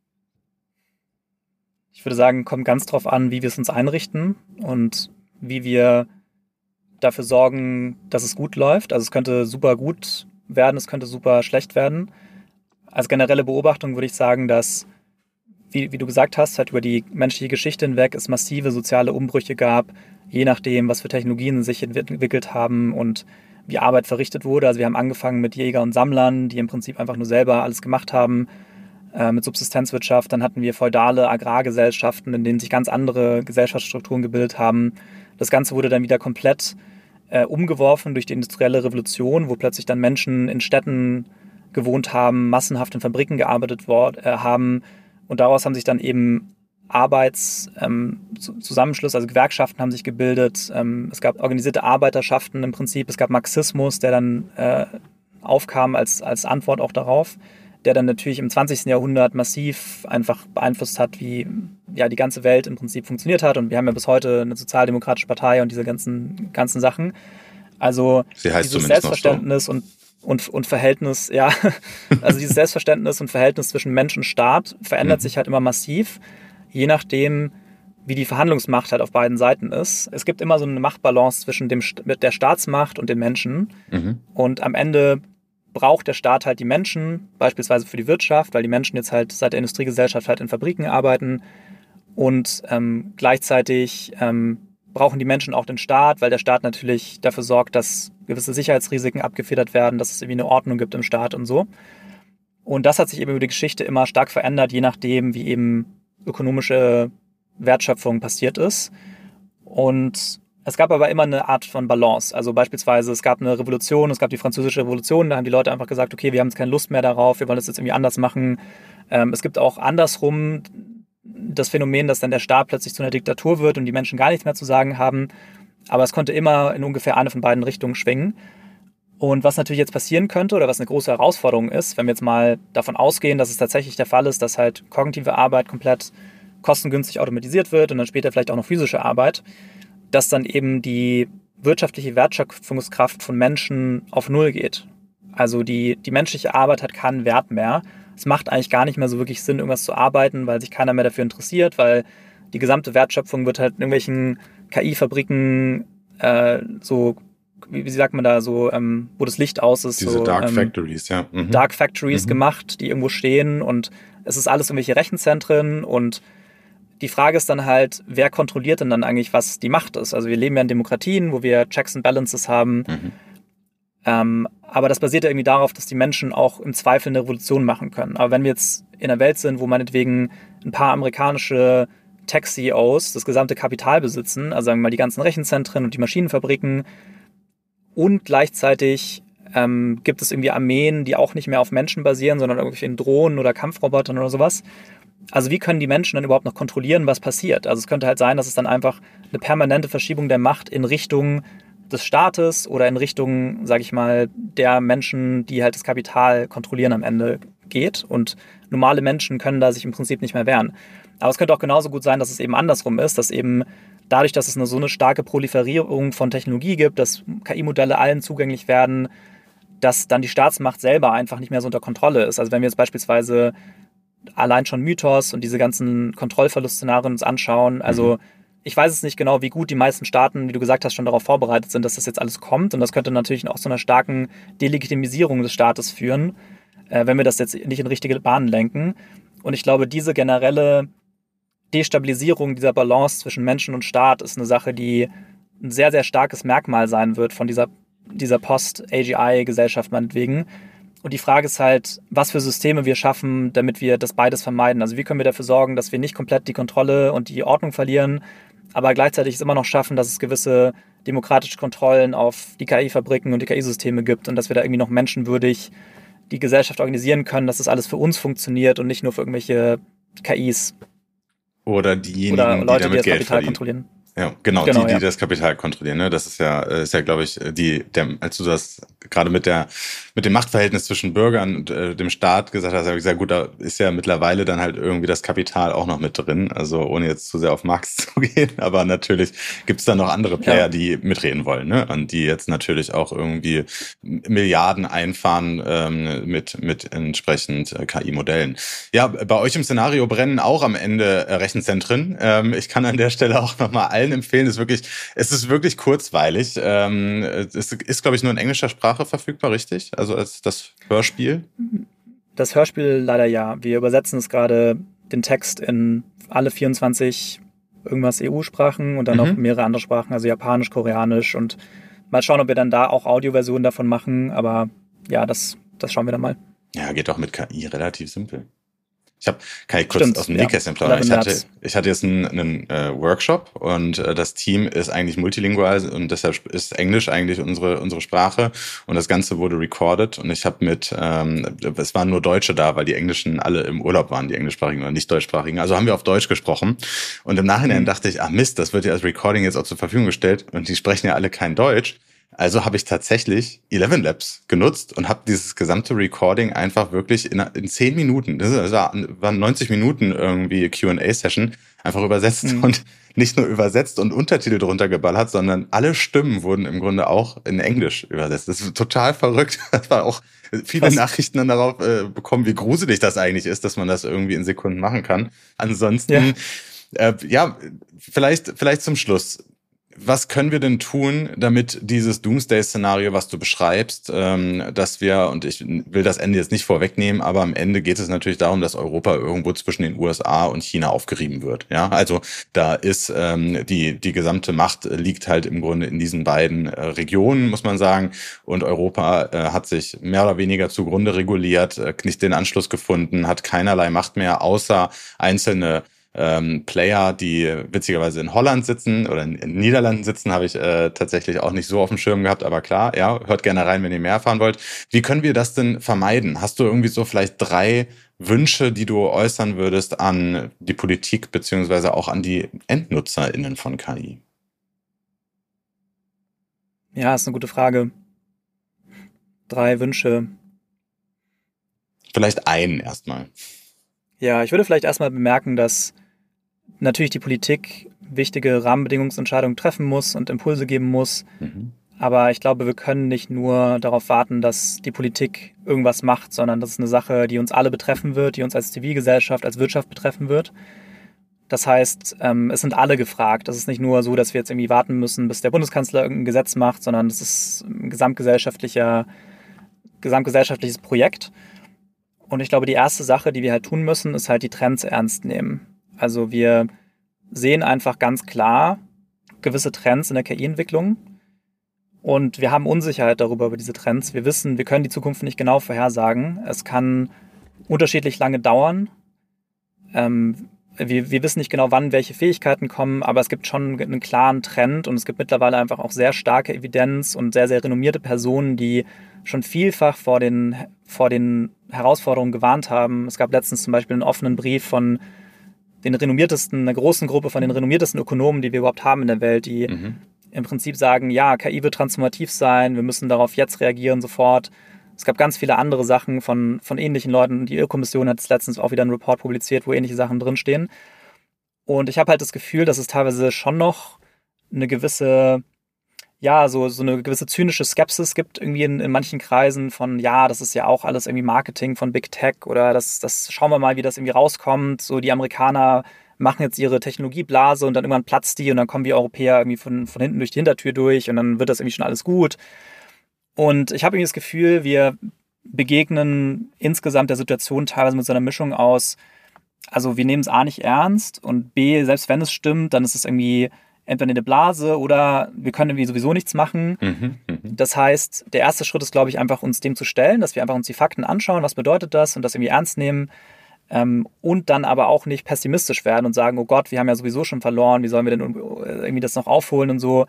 [SPEAKER 2] Ich würde sagen, kommt ganz drauf an, wie wir es uns einrichten und wie wir dafür sorgen, dass es gut läuft. Also es könnte super gut werden, es könnte super schlecht werden. Als generelle Beobachtung würde ich sagen, dass, wie du gesagt hast, halt über die menschliche Geschichte hinweg es massive soziale Umbrüche gab, je nachdem, was für Technologien sich entwickelt haben und wie Arbeit verrichtet wurde. Also wir haben angefangen mit Jäger und Sammlern, die im Prinzip einfach nur selber alles gemacht haben, mit Subsistenzwirtschaft. Dann hatten wir feudale Agrargesellschaften, in denen sich ganz andere Gesellschaftsstrukturen gebildet haben. Das Ganze wurde dann wieder komplett umgeworfen durch die industrielle Revolution, wo plötzlich dann Menschen in Städten gewohnt haben, massenhaft in Fabriken gearbeitet haben. Und daraus haben sich dann eben Arbeitszusammenschlüsse, also Gewerkschaften haben sich gebildet. Es gab organisierte Arbeiterschaften im Prinzip. Es gab Marxismus, der dann aufkam als Antwort auch darauf, der dann natürlich im 20. Jahrhundert massiv einfach beeinflusst hat, wie ja die ganze Welt im Prinzip funktioniert hat. Und wir haben ja bis heute eine sozialdemokratische Partei und diese ganzen Sachen. Also
[SPEAKER 1] Sie heißt
[SPEAKER 2] dieses
[SPEAKER 1] zumindest
[SPEAKER 2] Selbstverständnis
[SPEAKER 1] noch so.
[SPEAKER 2] und Verhältnis, ja, also dieses Selbstverständnis und Verhältnis zwischen Mensch und Staat verändert sich halt immer massiv, je nachdem, wie die Verhandlungsmacht halt auf beiden Seiten ist. Es gibt immer so eine Machtbalance zwischen der Staatsmacht und den Menschen. Und am Ende braucht der Staat halt die Menschen, beispielsweise für die Wirtschaft, weil die Menschen jetzt halt seit der Industriegesellschaft halt in Fabriken arbeiten und gleichzeitig brauchen die Menschen auch den Staat, weil der Staat natürlich dafür sorgt, dass gewisse Sicherheitsrisiken abgefedert werden, dass es irgendwie eine Ordnung gibt im Staat und so. Und das hat sich eben über die Geschichte immer stark verändert, je nachdem, wie eben ökonomische Wertschöpfung passiert ist. Und es gab aber immer eine Art von Balance. Also beispielsweise, es gab eine Revolution, es gab die Französische Revolution, da haben die Leute einfach gesagt, okay, wir haben jetzt keine Lust mehr darauf, wir wollen das jetzt irgendwie anders machen. Es gibt auch andersrum das Phänomen, dass dann der Staat plötzlich zu einer Diktatur wird und die Menschen gar nichts mehr zu sagen haben. Aber es konnte immer in ungefähr eine von beiden Richtungen schwingen. Und was natürlich jetzt passieren könnte oder was eine große Herausforderung ist, wenn wir jetzt mal davon ausgehen, dass es tatsächlich der Fall ist, dass halt kognitive Arbeit komplett kostengünstig automatisiert wird und dann später vielleicht auch noch physische Arbeit, dass dann eben die wirtschaftliche Wertschöpfungskraft von Menschen auf Null geht. Also die menschliche Arbeit hat keinen Wert mehr. Es macht eigentlich gar nicht mehr so wirklich Sinn, irgendwas zu arbeiten, weil sich keiner mehr dafür interessiert, weil die gesamte Wertschöpfung wird halt in irgendwelchen KI-Fabriken so, wie sagt man da, so, wo das Licht aus ist.
[SPEAKER 1] Diese
[SPEAKER 2] so,
[SPEAKER 1] Dark Factories, ja.
[SPEAKER 2] Dark Factories gemacht, die irgendwo stehen und es ist alles irgendwelche Rechenzentren und die Frage ist dann halt, wer kontrolliert denn dann eigentlich, was die Macht ist? Also wir leben ja in Demokratien, wo wir Checks and Balances haben. Aber das basiert ja irgendwie darauf, dass die Menschen auch im Zweifel eine Revolution machen können. Aber wenn wir jetzt in einer Welt sind, wo meinetwegen ein paar amerikanische Tech-CEOs das gesamte Kapital besitzen, also sagen wir mal die ganzen Rechenzentren und die Maschinenfabriken und gleichzeitig Gibt es irgendwie Armeen, die auch nicht mehr auf Menschen basieren, sondern irgendwelchen Drohnen oder Kampfrobotern oder sowas? Also wie können die Menschen dann überhaupt noch kontrollieren, was passiert? Also es könnte halt sein, dass es dann einfach eine permanente Verschiebung der Macht in Richtung des Staates oder in Richtung, sage ich mal, der Menschen, die halt das Kapital kontrollieren am Ende geht. Und normale Menschen können da sich im Prinzip nicht mehr wehren. Aber es könnte auch genauso gut sein, dass es eben andersrum ist, dass eben dadurch, dass es so eine starke Proliferierung von Technologie gibt, dass KI-Modelle allen zugänglich werden, dass dann die Staatsmacht selber einfach nicht mehr so unter Kontrolle ist. Also wenn wir jetzt beispielsweise allein schon Mythos und diese ganzen Kontrollverlust-Szenarien uns anschauen, also ich weiß es nicht genau, wie gut die meisten Staaten, wie du gesagt hast, schon darauf vorbereitet sind, dass das jetzt alles kommt. Und das könnte natürlich auch zu einer starken Delegitimisierung des Staates führen, wenn wir das jetzt nicht in richtige Bahnen lenken. Und ich glaube, diese generelle Destabilisierung dieser Balance zwischen Menschen und Staat ist eine Sache, die ein sehr, sehr starkes Merkmal sein wird von dieser Post-AGI-Gesellschaft meinetwegen. Und die Frage ist halt, was für Systeme wir schaffen, damit wir das beides vermeiden. Also wie können wir dafür sorgen, dass wir nicht komplett die Kontrolle und die Ordnung verlieren, aber gleichzeitig es immer noch schaffen, dass es gewisse demokratische Kontrollen auf die KI-Fabriken und die KI-Systeme gibt und dass wir da irgendwie noch menschenwürdig die Gesellschaft organisieren können, dass das alles für uns funktioniert und nicht nur für irgendwelche KIs.
[SPEAKER 1] Oder diejenigen,
[SPEAKER 2] oder Leute,
[SPEAKER 1] die damit
[SPEAKER 2] das
[SPEAKER 1] Geld
[SPEAKER 2] Kapital
[SPEAKER 1] verdienen.
[SPEAKER 2] kontrollieren.
[SPEAKER 1] Ja, genau, die das Kapital kontrollieren. Ne? Das ist ja, glaube ich, als du das gerade mit dem Machtverhältnis zwischen Bürgern und dem Staat gesagt hast, habe ich gesagt, gut, da ist ja mittlerweile dann halt irgendwie das Kapital auch noch mit drin. Also ohne jetzt zu sehr auf Marx zu gehen, aber natürlich gibt es da noch andere Player, die mitreden wollen, ne? Und die jetzt natürlich auch irgendwie Milliarden einfahren mit entsprechend KI-Modellen. Ja, bei euch im Szenario brennen auch am Ende Rechenzentren. Ich kann an der Stelle auch nochmal allen empfehlen, es ist wirklich kurzweilig. Es ist, glaube ich, nur in englischer Sprache verfügbar, richtig? Also als das Hörspiel?
[SPEAKER 2] Das Hörspiel leider ja. Wir übersetzen es gerade, den Text in alle 24 irgendwas EU-Sprachen und dann noch mehrere andere Sprachen, also Japanisch, Koreanisch und mal schauen, ob wir dann da auch Audioversionen davon machen, aber ja, das schauen wir dann mal.
[SPEAKER 1] Ja, geht auch mit KI relativ simpel. Kann ich kurz aus dem Nähkästchen plaudern. Ich hatte jetzt einen Workshop und das Team ist eigentlich multilingual und deshalb ist Englisch eigentlich unsere Sprache und das Ganze wurde recorded und ich habe es waren nur Deutsche da, weil die Englischen alle im Urlaub waren, die englischsprachigen oder nicht deutschsprachigen. Also haben wir auf Deutsch gesprochen und im Nachhinein dachte ich, ach Mist, das wird ja als Recording jetzt auch zur Verfügung gestellt und die sprechen ja alle kein Deutsch. Also habe ich tatsächlich ElevenLabs genutzt und habe dieses gesamte Recording einfach wirklich in 10 Minuten, das waren 90 Minuten irgendwie Q&A-Session, einfach übersetzt und nicht nur übersetzt und Untertitel drunter geballert, sondern alle Stimmen wurden im Grunde auch in Englisch übersetzt. Das ist total verrückt. Das war auch viele Nachrichten dann darauf bekommen, wie gruselig das eigentlich ist, dass man das irgendwie in Sekunden machen kann. Ansonsten, vielleicht zum Schluss. Was können wir denn tun, damit dieses Doomsday-Szenario, was du beschreibst, dass wir, und ich will das Ende jetzt nicht vorwegnehmen, aber am Ende geht es natürlich darum, dass Europa irgendwo zwischen den USA und China aufgerieben wird. Ja, also da ist die gesamte Macht liegt halt im Grunde in diesen beiden Regionen, muss man sagen. Und Europa hat sich mehr oder weniger zugrunde reguliert, nicht den Anschluss gefunden, hat keinerlei Macht mehr, außer einzelne Player, die witzigerweise in Holland sitzen oder in Niederlanden sitzen, habe ich tatsächlich auch nicht so auf dem Schirm gehabt, aber klar, ja, hört gerne rein, wenn ihr mehr erfahren wollt. Wie können wir das denn vermeiden? Hast du irgendwie so vielleicht 3 Wünsche, die du äußern würdest an die Politik beziehungsweise auch an die EndnutzerInnen von KI?
[SPEAKER 2] Ja, ist eine gute Frage. 3 Wünsche.
[SPEAKER 1] Vielleicht einen erstmal.
[SPEAKER 2] Ja, ich würde vielleicht erstmal bemerken, dass natürlich die Politik wichtige Rahmenbedingungsentscheidungen treffen muss und Impulse geben muss. Aber ich glaube, wir können nicht nur darauf warten, dass die Politik irgendwas macht, sondern das ist eine Sache, die uns alle betreffen wird, die uns als Zivilgesellschaft, als Wirtschaft betreffen wird. Das heißt, es sind alle gefragt. Es ist nicht nur so, dass wir jetzt irgendwie warten müssen, bis der Bundeskanzler irgendein Gesetz macht, sondern es ist ein gesamtgesellschaftliches Projekt. Und ich glaube, die erste Sache, die wir halt tun müssen, ist halt die Trends ernst nehmen. Also wir sehen einfach ganz klar gewisse Trends in der KI-Entwicklung und wir haben Unsicherheit darüber, über diese Trends. Wir wissen, wir können die Zukunft nicht genau vorhersagen. Es kann unterschiedlich lange dauern. wir wissen nicht genau, wann welche Fähigkeiten kommen, aber es gibt schon einen klaren Trend und es gibt mittlerweile einfach auch sehr starke Evidenz und sehr, sehr renommierte Personen, die schon vielfach vor den Herausforderungen gewarnt haben. Es gab letztens zum Beispiel einen offenen Brief von einer großen Gruppe von den renommiertesten Ökonomen, die wir überhaupt haben in der Welt, die im Prinzip sagen, ja, KI wird transformativ sein, wir müssen darauf jetzt reagieren, sofort. Es gab ganz viele andere Sachen von ähnlichen Leuten. Die EU-Kommission hat letztens auch wieder einen Report publiziert, wo ähnliche Sachen drinstehen. Und ich habe halt das Gefühl, dass es teilweise schon noch eine gewisse, ja, so eine gewisse zynische Skepsis gibt irgendwie in manchen Kreisen von, ja, das ist ja auch alles irgendwie Marketing von Big Tech oder das schauen wir mal, wie das irgendwie rauskommt. So die Amerikaner machen jetzt ihre Technologieblase und dann irgendwann platzt die und dann kommen wir Europäer irgendwie von hinten durch die Hintertür durch und dann wird das irgendwie schon alles gut. Und ich habe irgendwie das Gefühl, wir begegnen insgesamt der Situation teilweise mit so einer Mischung aus, also wir nehmen es A nicht ernst und B, selbst wenn es stimmt, dann ist es irgendwie entweder eine Blase oder wir können irgendwie sowieso nichts machen. Das heißt, der erste Schritt ist, glaube ich, einfach uns dem zu stellen, dass wir einfach uns die Fakten anschauen, was bedeutet das und das irgendwie ernst nehmen. Und dann aber auch nicht pessimistisch werden und sagen, oh Gott, wir haben ja sowieso schon verloren, wie sollen wir denn irgendwie das noch aufholen und so.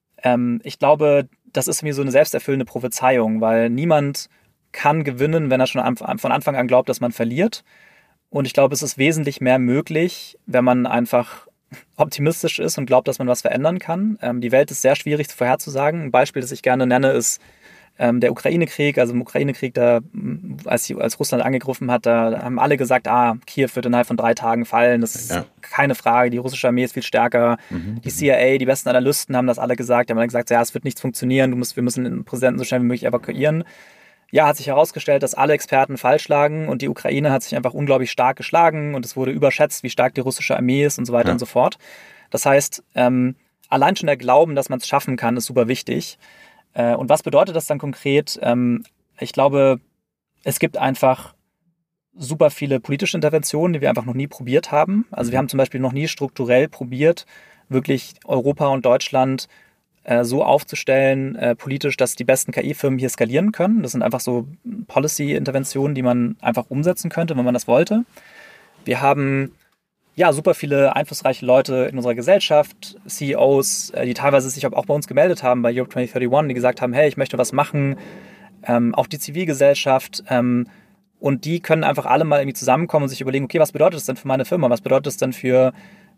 [SPEAKER 2] Ich glaube, das ist irgendwie so eine selbsterfüllende Prophezeiung, weil niemand kann gewinnen, wenn er schon von Anfang an glaubt, dass man verliert. Und ich glaube, es ist wesentlich mehr möglich, wenn man einfach optimistisch ist und glaubt, dass man was verändern kann. Die Welt ist sehr schwierig vorherzusagen. Ein Beispiel, das ich gerne nenne, ist der Ukraine-Krieg. Also im Ukraine-Krieg, als Russland angegriffen hat, da haben alle gesagt, Kiew wird innerhalb von 3 Tagen fallen. Das ist keine Frage. Die russische Armee ist viel stärker. Die CIA, die besten Analysten haben das alle gesagt. Die haben alle gesagt, ja, es wird nichts funktionieren. Wir müssen den Präsidenten so schnell wie möglich evakuieren. Ja, hat sich herausgestellt, dass alle Experten falsch lagen und die Ukraine hat sich einfach unglaublich stark geschlagen und es wurde überschätzt, wie stark die russische Armee ist und so weiter und so fort. Das heißt, allein schon der Glauben, dass man es schaffen kann, ist super wichtig. Und was bedeutet das dann konkret? Ich glaube, es gibt einfach super viele politische Interventionen, die wir einfach noch nie probiert haben. Also wir haben zum Beispiel noch nie strukturell probiert, wirklich Europa und Deutschland so aufzustellen, politisch, dass die besten KI-Firmen hier skalieren können. Das sind einfach so Policy-Interventionen, die man einfach umsetzen könnte, wenn man das wollte. Wir haben super viele einflussreiche Leute in unserer Gesellschaft, CEOs, die teilweise sich auch bei uns gemeldet haben, bei Europe 2031, die gesagt haben, hey, ich möchte was machen. Auch die Zivilgesellschaft. Und die können einfach alle mal irgendwie zusammenkommen und sich überlegen, okay, was bedeutet das denn für meine Firma? Was bedeutet das denn für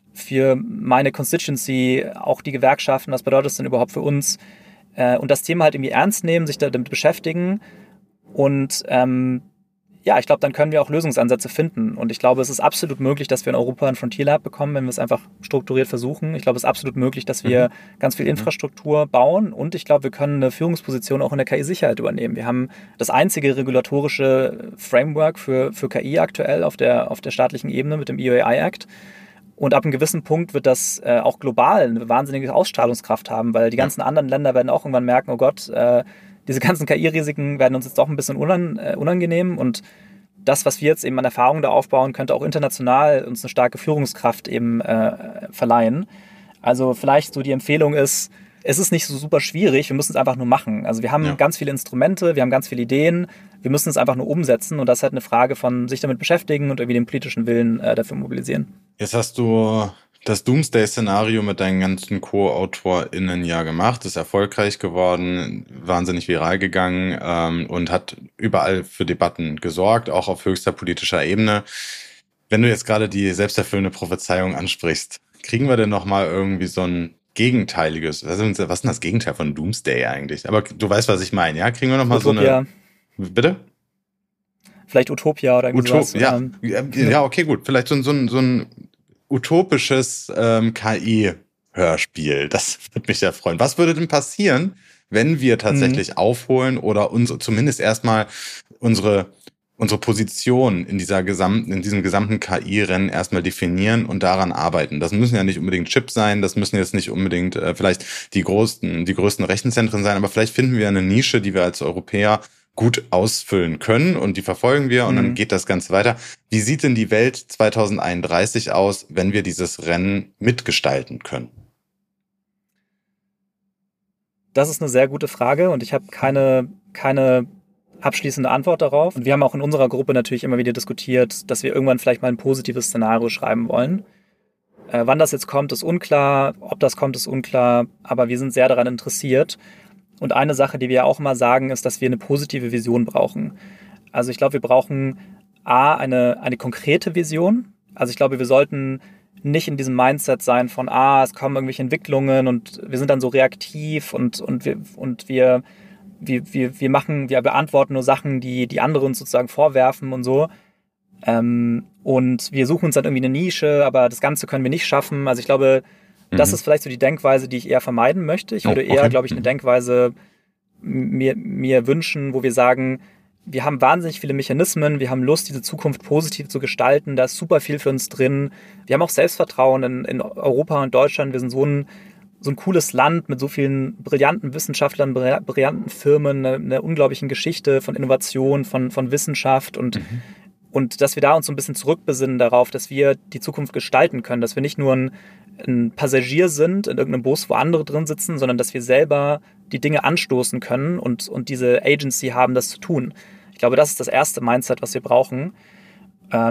[SPEAKER 2] meine Constituency, auch die Gewerkschaften, was bedeutet das denn überhaupt für uns? Und das Thema halt irgendwie ernst nehmen, sich damit beschäftigen und ich glaube, dann können wir auch Lösungsansätze finden. Und ich glaube, es ist absolut möglich, dass wir in Europa ein Frontier Lab bekommen, wenn wir es einfach strukturiert versuchen. Ich glaube, es ist absolut möglich, dass wir ganz viel Infrastruktur bauen. Und ich glaube, wir können eine Führungsposition auch in der KI-Sicherheit übernehmen. Wir haben das einzige regulatorische Framework für KI aktuell auf der staatlichen Ebene mit dem EU AI Act. Und ab einem gewissen Punkt wird das auch global eine wahnsinnige Ausstrahlungskraft haben, weil die ganzen anderen Länder werden auch irgendwann merken, oh Gott, diese ganzen KI-Risiken werden uns jetzt doch ein bisschen unangenehm und das, was wir jetzt eben an Erfahrung da aufbauen, könnte auch international uns eine starke Führungskraft eben verleihen. Also vielleicht so die Empfehlung ist, es ist nicht so super schwierig, wir müssen es einfach nur machen. Also wir haben ganz viele Instrumente, wir haben ganz viele Ideen, wir müssen es einfach nur umsetzen und das ist halt eine Frage von sich damit beschäftigen und irgendwie den politischen Willen dafür mobilisieren.
[SPEAKER 1] Jetzt hast du das Doomsday-Szenario mit deinen ganzen Co-AutorInnen gemacht, ist erfolgreich geworden, wahnsinnig viral gegangen und hat überall für Debatten gesorgt, auch auf höchster politischer Ebene. Wenn du jetzt gerade die selbsterfüllende Prophezeiung ansprichst, kriegen wir denn nochmal irgendwie so ein gegenteiliges, was ist denn das Gegenteil von Doomsday eigentlich? Aber du weißt, was ich meine, ja? Kriegen wir nochmal so eine... Bitte?
[SPEAKER 2] Vielleicht Utopia oder irgendwas.
[SPEAKER 1] Ja, okay, gut. Vielleicht so ein utopisches KI-Hörspiel. Das würde mich sehr freuen. Was würde denn passieren, wenn wir tatsächlich aufholen oder zumindest erstmal unsere Position in diesem gesamten KI-Rennen erstmal definieren und daran arbeiten? Das müssen ja nicht unbedingt Chips sein, das müssen jetzt nicht unbedingt vielleicht die größten Rechenzentren sein, aber vielleicht finden wir eine Nische, die wir als Europäer gut ausfüllen können und die verfolgen wir und dann geht das Ganze weiter. Wie sieht denn die Welt 2031 aus, wenn wir dieses Rennen mitgestalten können?
[SPEAKER 2] Das ist eine sehr gute Frage und ich habe keine abschließende Antwort darauf. Und wir haben auch in unserer Gruppe natürlich immer wieder diskutiert, dass wir irgendwann vielleicht mal ein positives Szenario schreiben wollen. Wann das jetzt kommt, ist unklar. Ob das kommt, ist unklar. Aber wir sind sehr daran interessiert. Und eine Sache, die wir auch immer sagen, ist, dass wir eine positive Vision brauchen. Also ich glaube, wir brauchen eine konkrete Vision. Also ich glaube, wir sollten nicht in diesem Mindset sein von, es kommen irgendwelche Entwicklungen und wir sind dann so reaktiv und wir beantworten nur Sachen, die andere uns sozusagen vorwerfen und so. Und wir suchen uns dann irgendwie eine Nische, aber das Ganze können wir nicht schaffen. Also ich glaube, das ist vielleicht so die Denkweise, die ich eher vermeiden möchte. Ich würde eher, glaube ich, eine Denkweise mir wünschen, wo wir sagen, wir haben wahnsinnig viele Mechanismen, wir haben Lust, diese Zukunft positiv zu gestalten, da ist super viel für uns drin. Wir haben auch Selbstvertrauen in Europa und Deutschland. Wir sind so ein cooles Land mit so vielen brillanten Wissenschaftlern, brillanten Firmen, einer unglaublichen Geschichte von Innovation, von Wissenschaft und dass wir da uns so ein bisschen zurückbesinnen darauf, dass wir die Zukunft gestalten können, dass wir nicht nur ein Passagier sind in irgendeinem Bus, wo andere drin sitzen, sondern dass wir selber die Dinge anstoßen können und diese Agency haben, das zu tun. Ich glaube, das ist das erste Mindset, was wir brauchen. Dass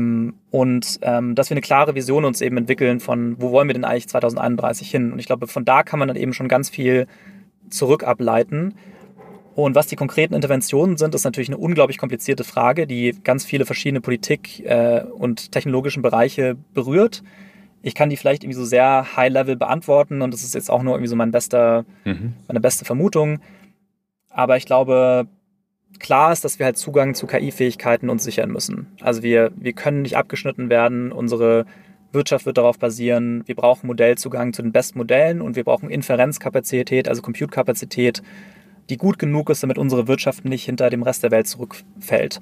[SPEAKER 2] wir eine klare Vision uns eben entwickeln von, wo wollen wir denn eigentlich 2031 hin? Und ich glaube, von da kann man dann eben schon ganz viel zurückableiten. Und was die konkreten Interventionen sind, ist natürlich eine unglaublich komplizierte Frage, die ganz viele verschiedene Politik- und technologischen Bereiche berührt. Ich kann die vielleicht irgendwie so sehr high-level beantworten und das ist jetzt auch nur irgendwie so meine beste Vermutung. Aber ich glaube, klar ist, dass wir halt Zugang zu KI-Fähigkeiten uns sichern müssen. Also wir können nicht abgeschnitten werden, unsere Wirtschaft wird darauf basieren, wir brauchen Modellzugang zu den besten Modellen und wir brauchen Inferenzkapazität, also Compute-Kapazität, die gut genug ist, damit unsere Wirtschaft nicht hinter dem Rest der Welt zurückfällt.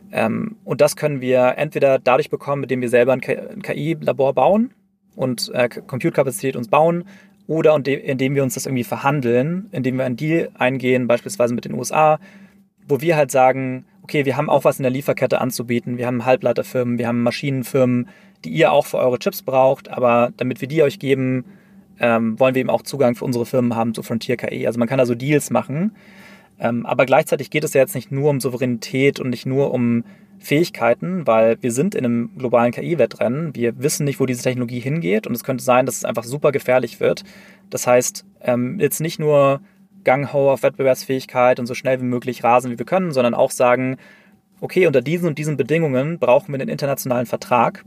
[SPEAKER 2] Und das können wir entweder dadurch bekommen, indem wir selber ein KI-Labor bauen und Compute-Kapazität uns bauen, oder indem wir uns das irgendwie verhandeln, indem wir einen Deal eingehen, beispielsweise mit den USA, wo wir halt sagen, okay, wir haben auch was in der Lieferkette anzubieten, wir haben Halbleiterfirmen, wir haben Maschinenfirmen, die ihr auch für eure Chips braucht, aber damit wir die euch geben, wollen wir eben auch Zugang für unsere Firmen haben zu Frontier KI. Also man kann also Deals machen, aber gleichzeitig geht es ja jetzt nicht nur um Souveränität und nicht nur um Fähigkeiten, weil wir sind in einem globalen KI-Wettrennen. Wir wissen nicht, wo diese Technologie hingeht und es könnte sein, dass es einfach super gefährlich wird. Das heißt, jetzt nicht nur Gung-Ho auf Wettbewerbsfähigkeit und so schnell wie möglich rasen, wie wir können, sondern auch sagen, okay, unter diesen und diesen Bedingungen brauchen wir einen internationalen Vertrag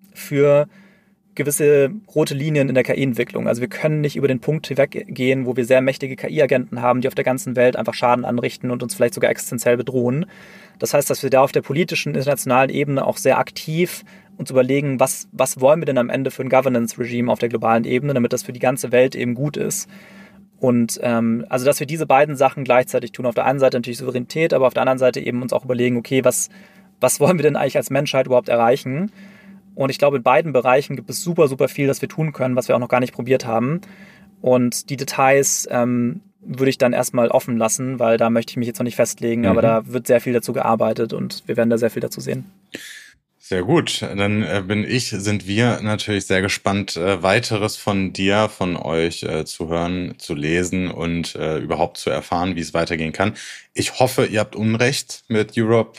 [SPEAKER 2] für gewisse rote Linien in der KI-Entwicklung. Also wir können nicht über den Punkt hinweggehen, wo wir sehr mächtige KI-Agenten haben, die auf der ganzen Welt einfach Schaden anrichten und uns vielleicht sogar existenziell bedrohen. Das heißt, dass wir da auf der politischen, internationalen Ebene auch sehr aktiv uns überlegen, was wollen wir denn am Ende für ein Governance-Regime auf der globalen Ebene, damit das für die ganze Welt eben gut ist. Und also, dass wir diese beiden Sachen gleichzeitig tun. Auf der einen Seite natürlich Souveränität, aber auf der anderen Seite eben uns auch überlegen, okay, was wollen wir denn eigentlich als Menschheit überhaupt erreichen? Und ich glaube, in beiden Bereichen gibt es super, super viel, das wir tun können, was wir auch noch gar nicht probiert haben. Und die Details würde ich dann erstmal offen lassen, weil da möchte ich mich jetzt noch nicht festlegen, aber da wird sehr viel dazu gearbeitet und wir werden da sehr viel dazu sehen.
[SPEAKER 1] Sehr gut, dann sind wir natürlich sehr gespannt, weiteres von dir, von euch zu hören, zu lesen und überhaupt zu erfahren, wie es weitergehen kann. Ich hoffe, ihr habt Unrecht mit Europe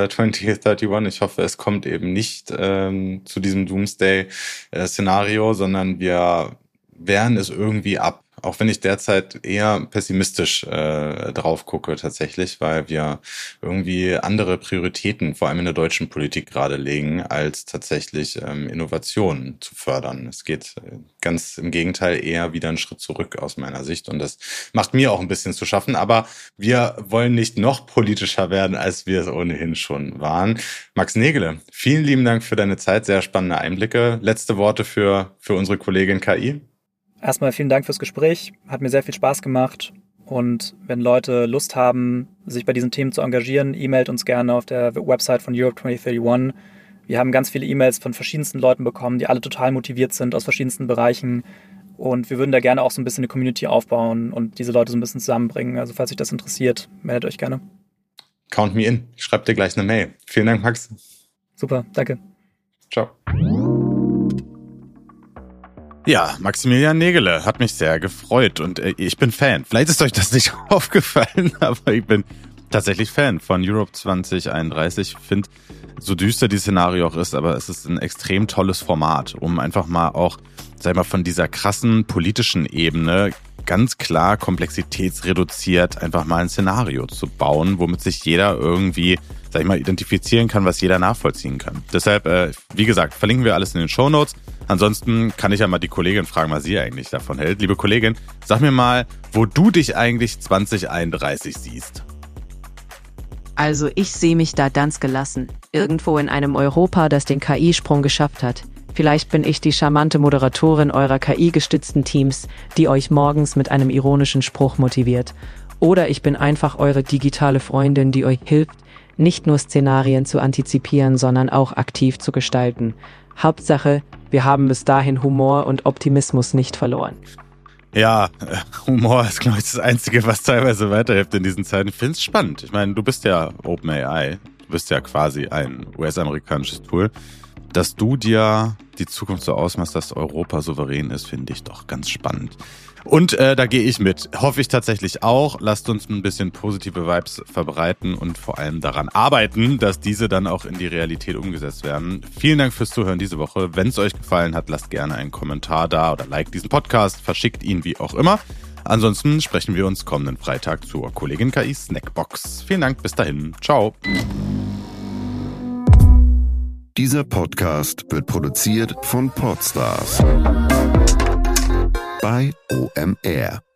[SPEAKER 1] 2031. Ich hoffe, es kommt eben nicht zu diesem Doomsday-Szenario, sondern wir wehren es irgendwie ab. Auch wenn ich derzeit eher pessimistisch drauf gucke tatsächlich, weil wir irgendwie andere Prioritäten, vor allem in der deutschen Politik gerade legen, als tatsächlich Innovationen zu fördern. Es geht ganz im Gegenteil eher wieder einen Schritt zurück aus meiner Sicht und das macht mir auch ein bisschen zu schaffen. Aber wir wollen nicht noch politischer werden, als wir es ohnehin schon waren. Max Nägele, vielen lieben Dank für deine Zeit, sehr spannende Einblicke. Letzte Worte für unsere Kollegin KI?
[SPEAKER 2] Erstmal vielen Dank fürs Gespräch, hat mir sehr viel Spaß gemacht und wenn Leute Lust haben, sich bei diesen Themen zu engagieren, e-mailt uns gerne auf der Website von Europe 2031. Wir haben ganz viele E-Mails von verschiedensten Leuten bekommen, die alle total motiviert sind aus verschiedensten Bereichen und wir würden da gerne auch so ein bisschen eine Community aufbauen und diese Leute so ein bisschen zusammenbringen. Also falls euch das interessiert, meldet euch gerne.
[SPEAKER 1] Count me in. Ich schreibe dir gleich eine Mail. Vielen Dank, Max.
[SPEAKER 2] Super, danke.
[SPEAKER 1] Ciao. Ja, Maximilian Nägele hat mich sehr gefreut und ich bin Fan. Vielleicht ist euch das nicht aufgefallen, aber ich bin tatsächlich Fan von Europe 2031. Ich finde, so düster die Szenario auch ist, aber es ist ein extrem tolles Format, um einfach mal auch, sag ich mal, von dieser krassen politischen Ebene ganz klar komplexitätsreduziert einfach mal ein Szenario zu bauen, womit sich jeder irgendwie, sag ich mal, identifizieren kann, was jeder nachvollziehen kann. Deshalb, wie gesagt, verlinken wir alles in den Shownotes. Ansonsten kann ich ja mal die Kollegin fragen, was sie eigentlich davon hält. Liebe Kollegin, sag mir mal, wo du dich eigentlich 2031 siehst.
[SPEAKER 3] Also ich sehe mich da ganz gelassen. Irgendwo in einem Europa, das den KI-Sprung geschafft hat. Vielleicht bin ich die charmante Moderatorin eurer KI-gestützten Teams, die euch morgens mit einem ironischen Spruch motiviert. Oder ich bin einfach eure digitale Freundin, die euch hilft, nicht nur Szenarien zu antizipieren, sondern auch aktiv zu gestalten. Hauptsache, wir haben bis dahin Humor und Optimismus nicht verloren.
[SPEAKER 1] Ja, Humor ist, glaube ich, das Einzige, was teilweise weiterhilft in diesen Zeiten. Ich finde es spannend. Ich meine, du bist ja OpenAI. Du bist ja quasi ein US-amerikanisches Tool. Dass du dir die Zukunft so ausmachst, dass Europa souverän ist, finde ich doch ganz spannend. Und da gehe ich mit. Hoffe ich tatsächlich auch. Lasst uns ein bisschen positive Vibes verbreiten und vor allem daran arbeiten, dass diese dann auch in die Realität umgesetzt werden. Vielen Dank fürs Zuhören diese Woche. Wenn es euch gefallen hat, lasst gerne einen Kommentar da oder liked diesen Podcast, verschickt ihn wie auch immer. Ansonsten sprechen wir uns kommenden Freitag zur Kollegin KI Snackbox. Vielen Dank, bis dahin. Ciao.
[SPEAKER 4] Dieser Podcast wird produziert von Podstars bei OMR.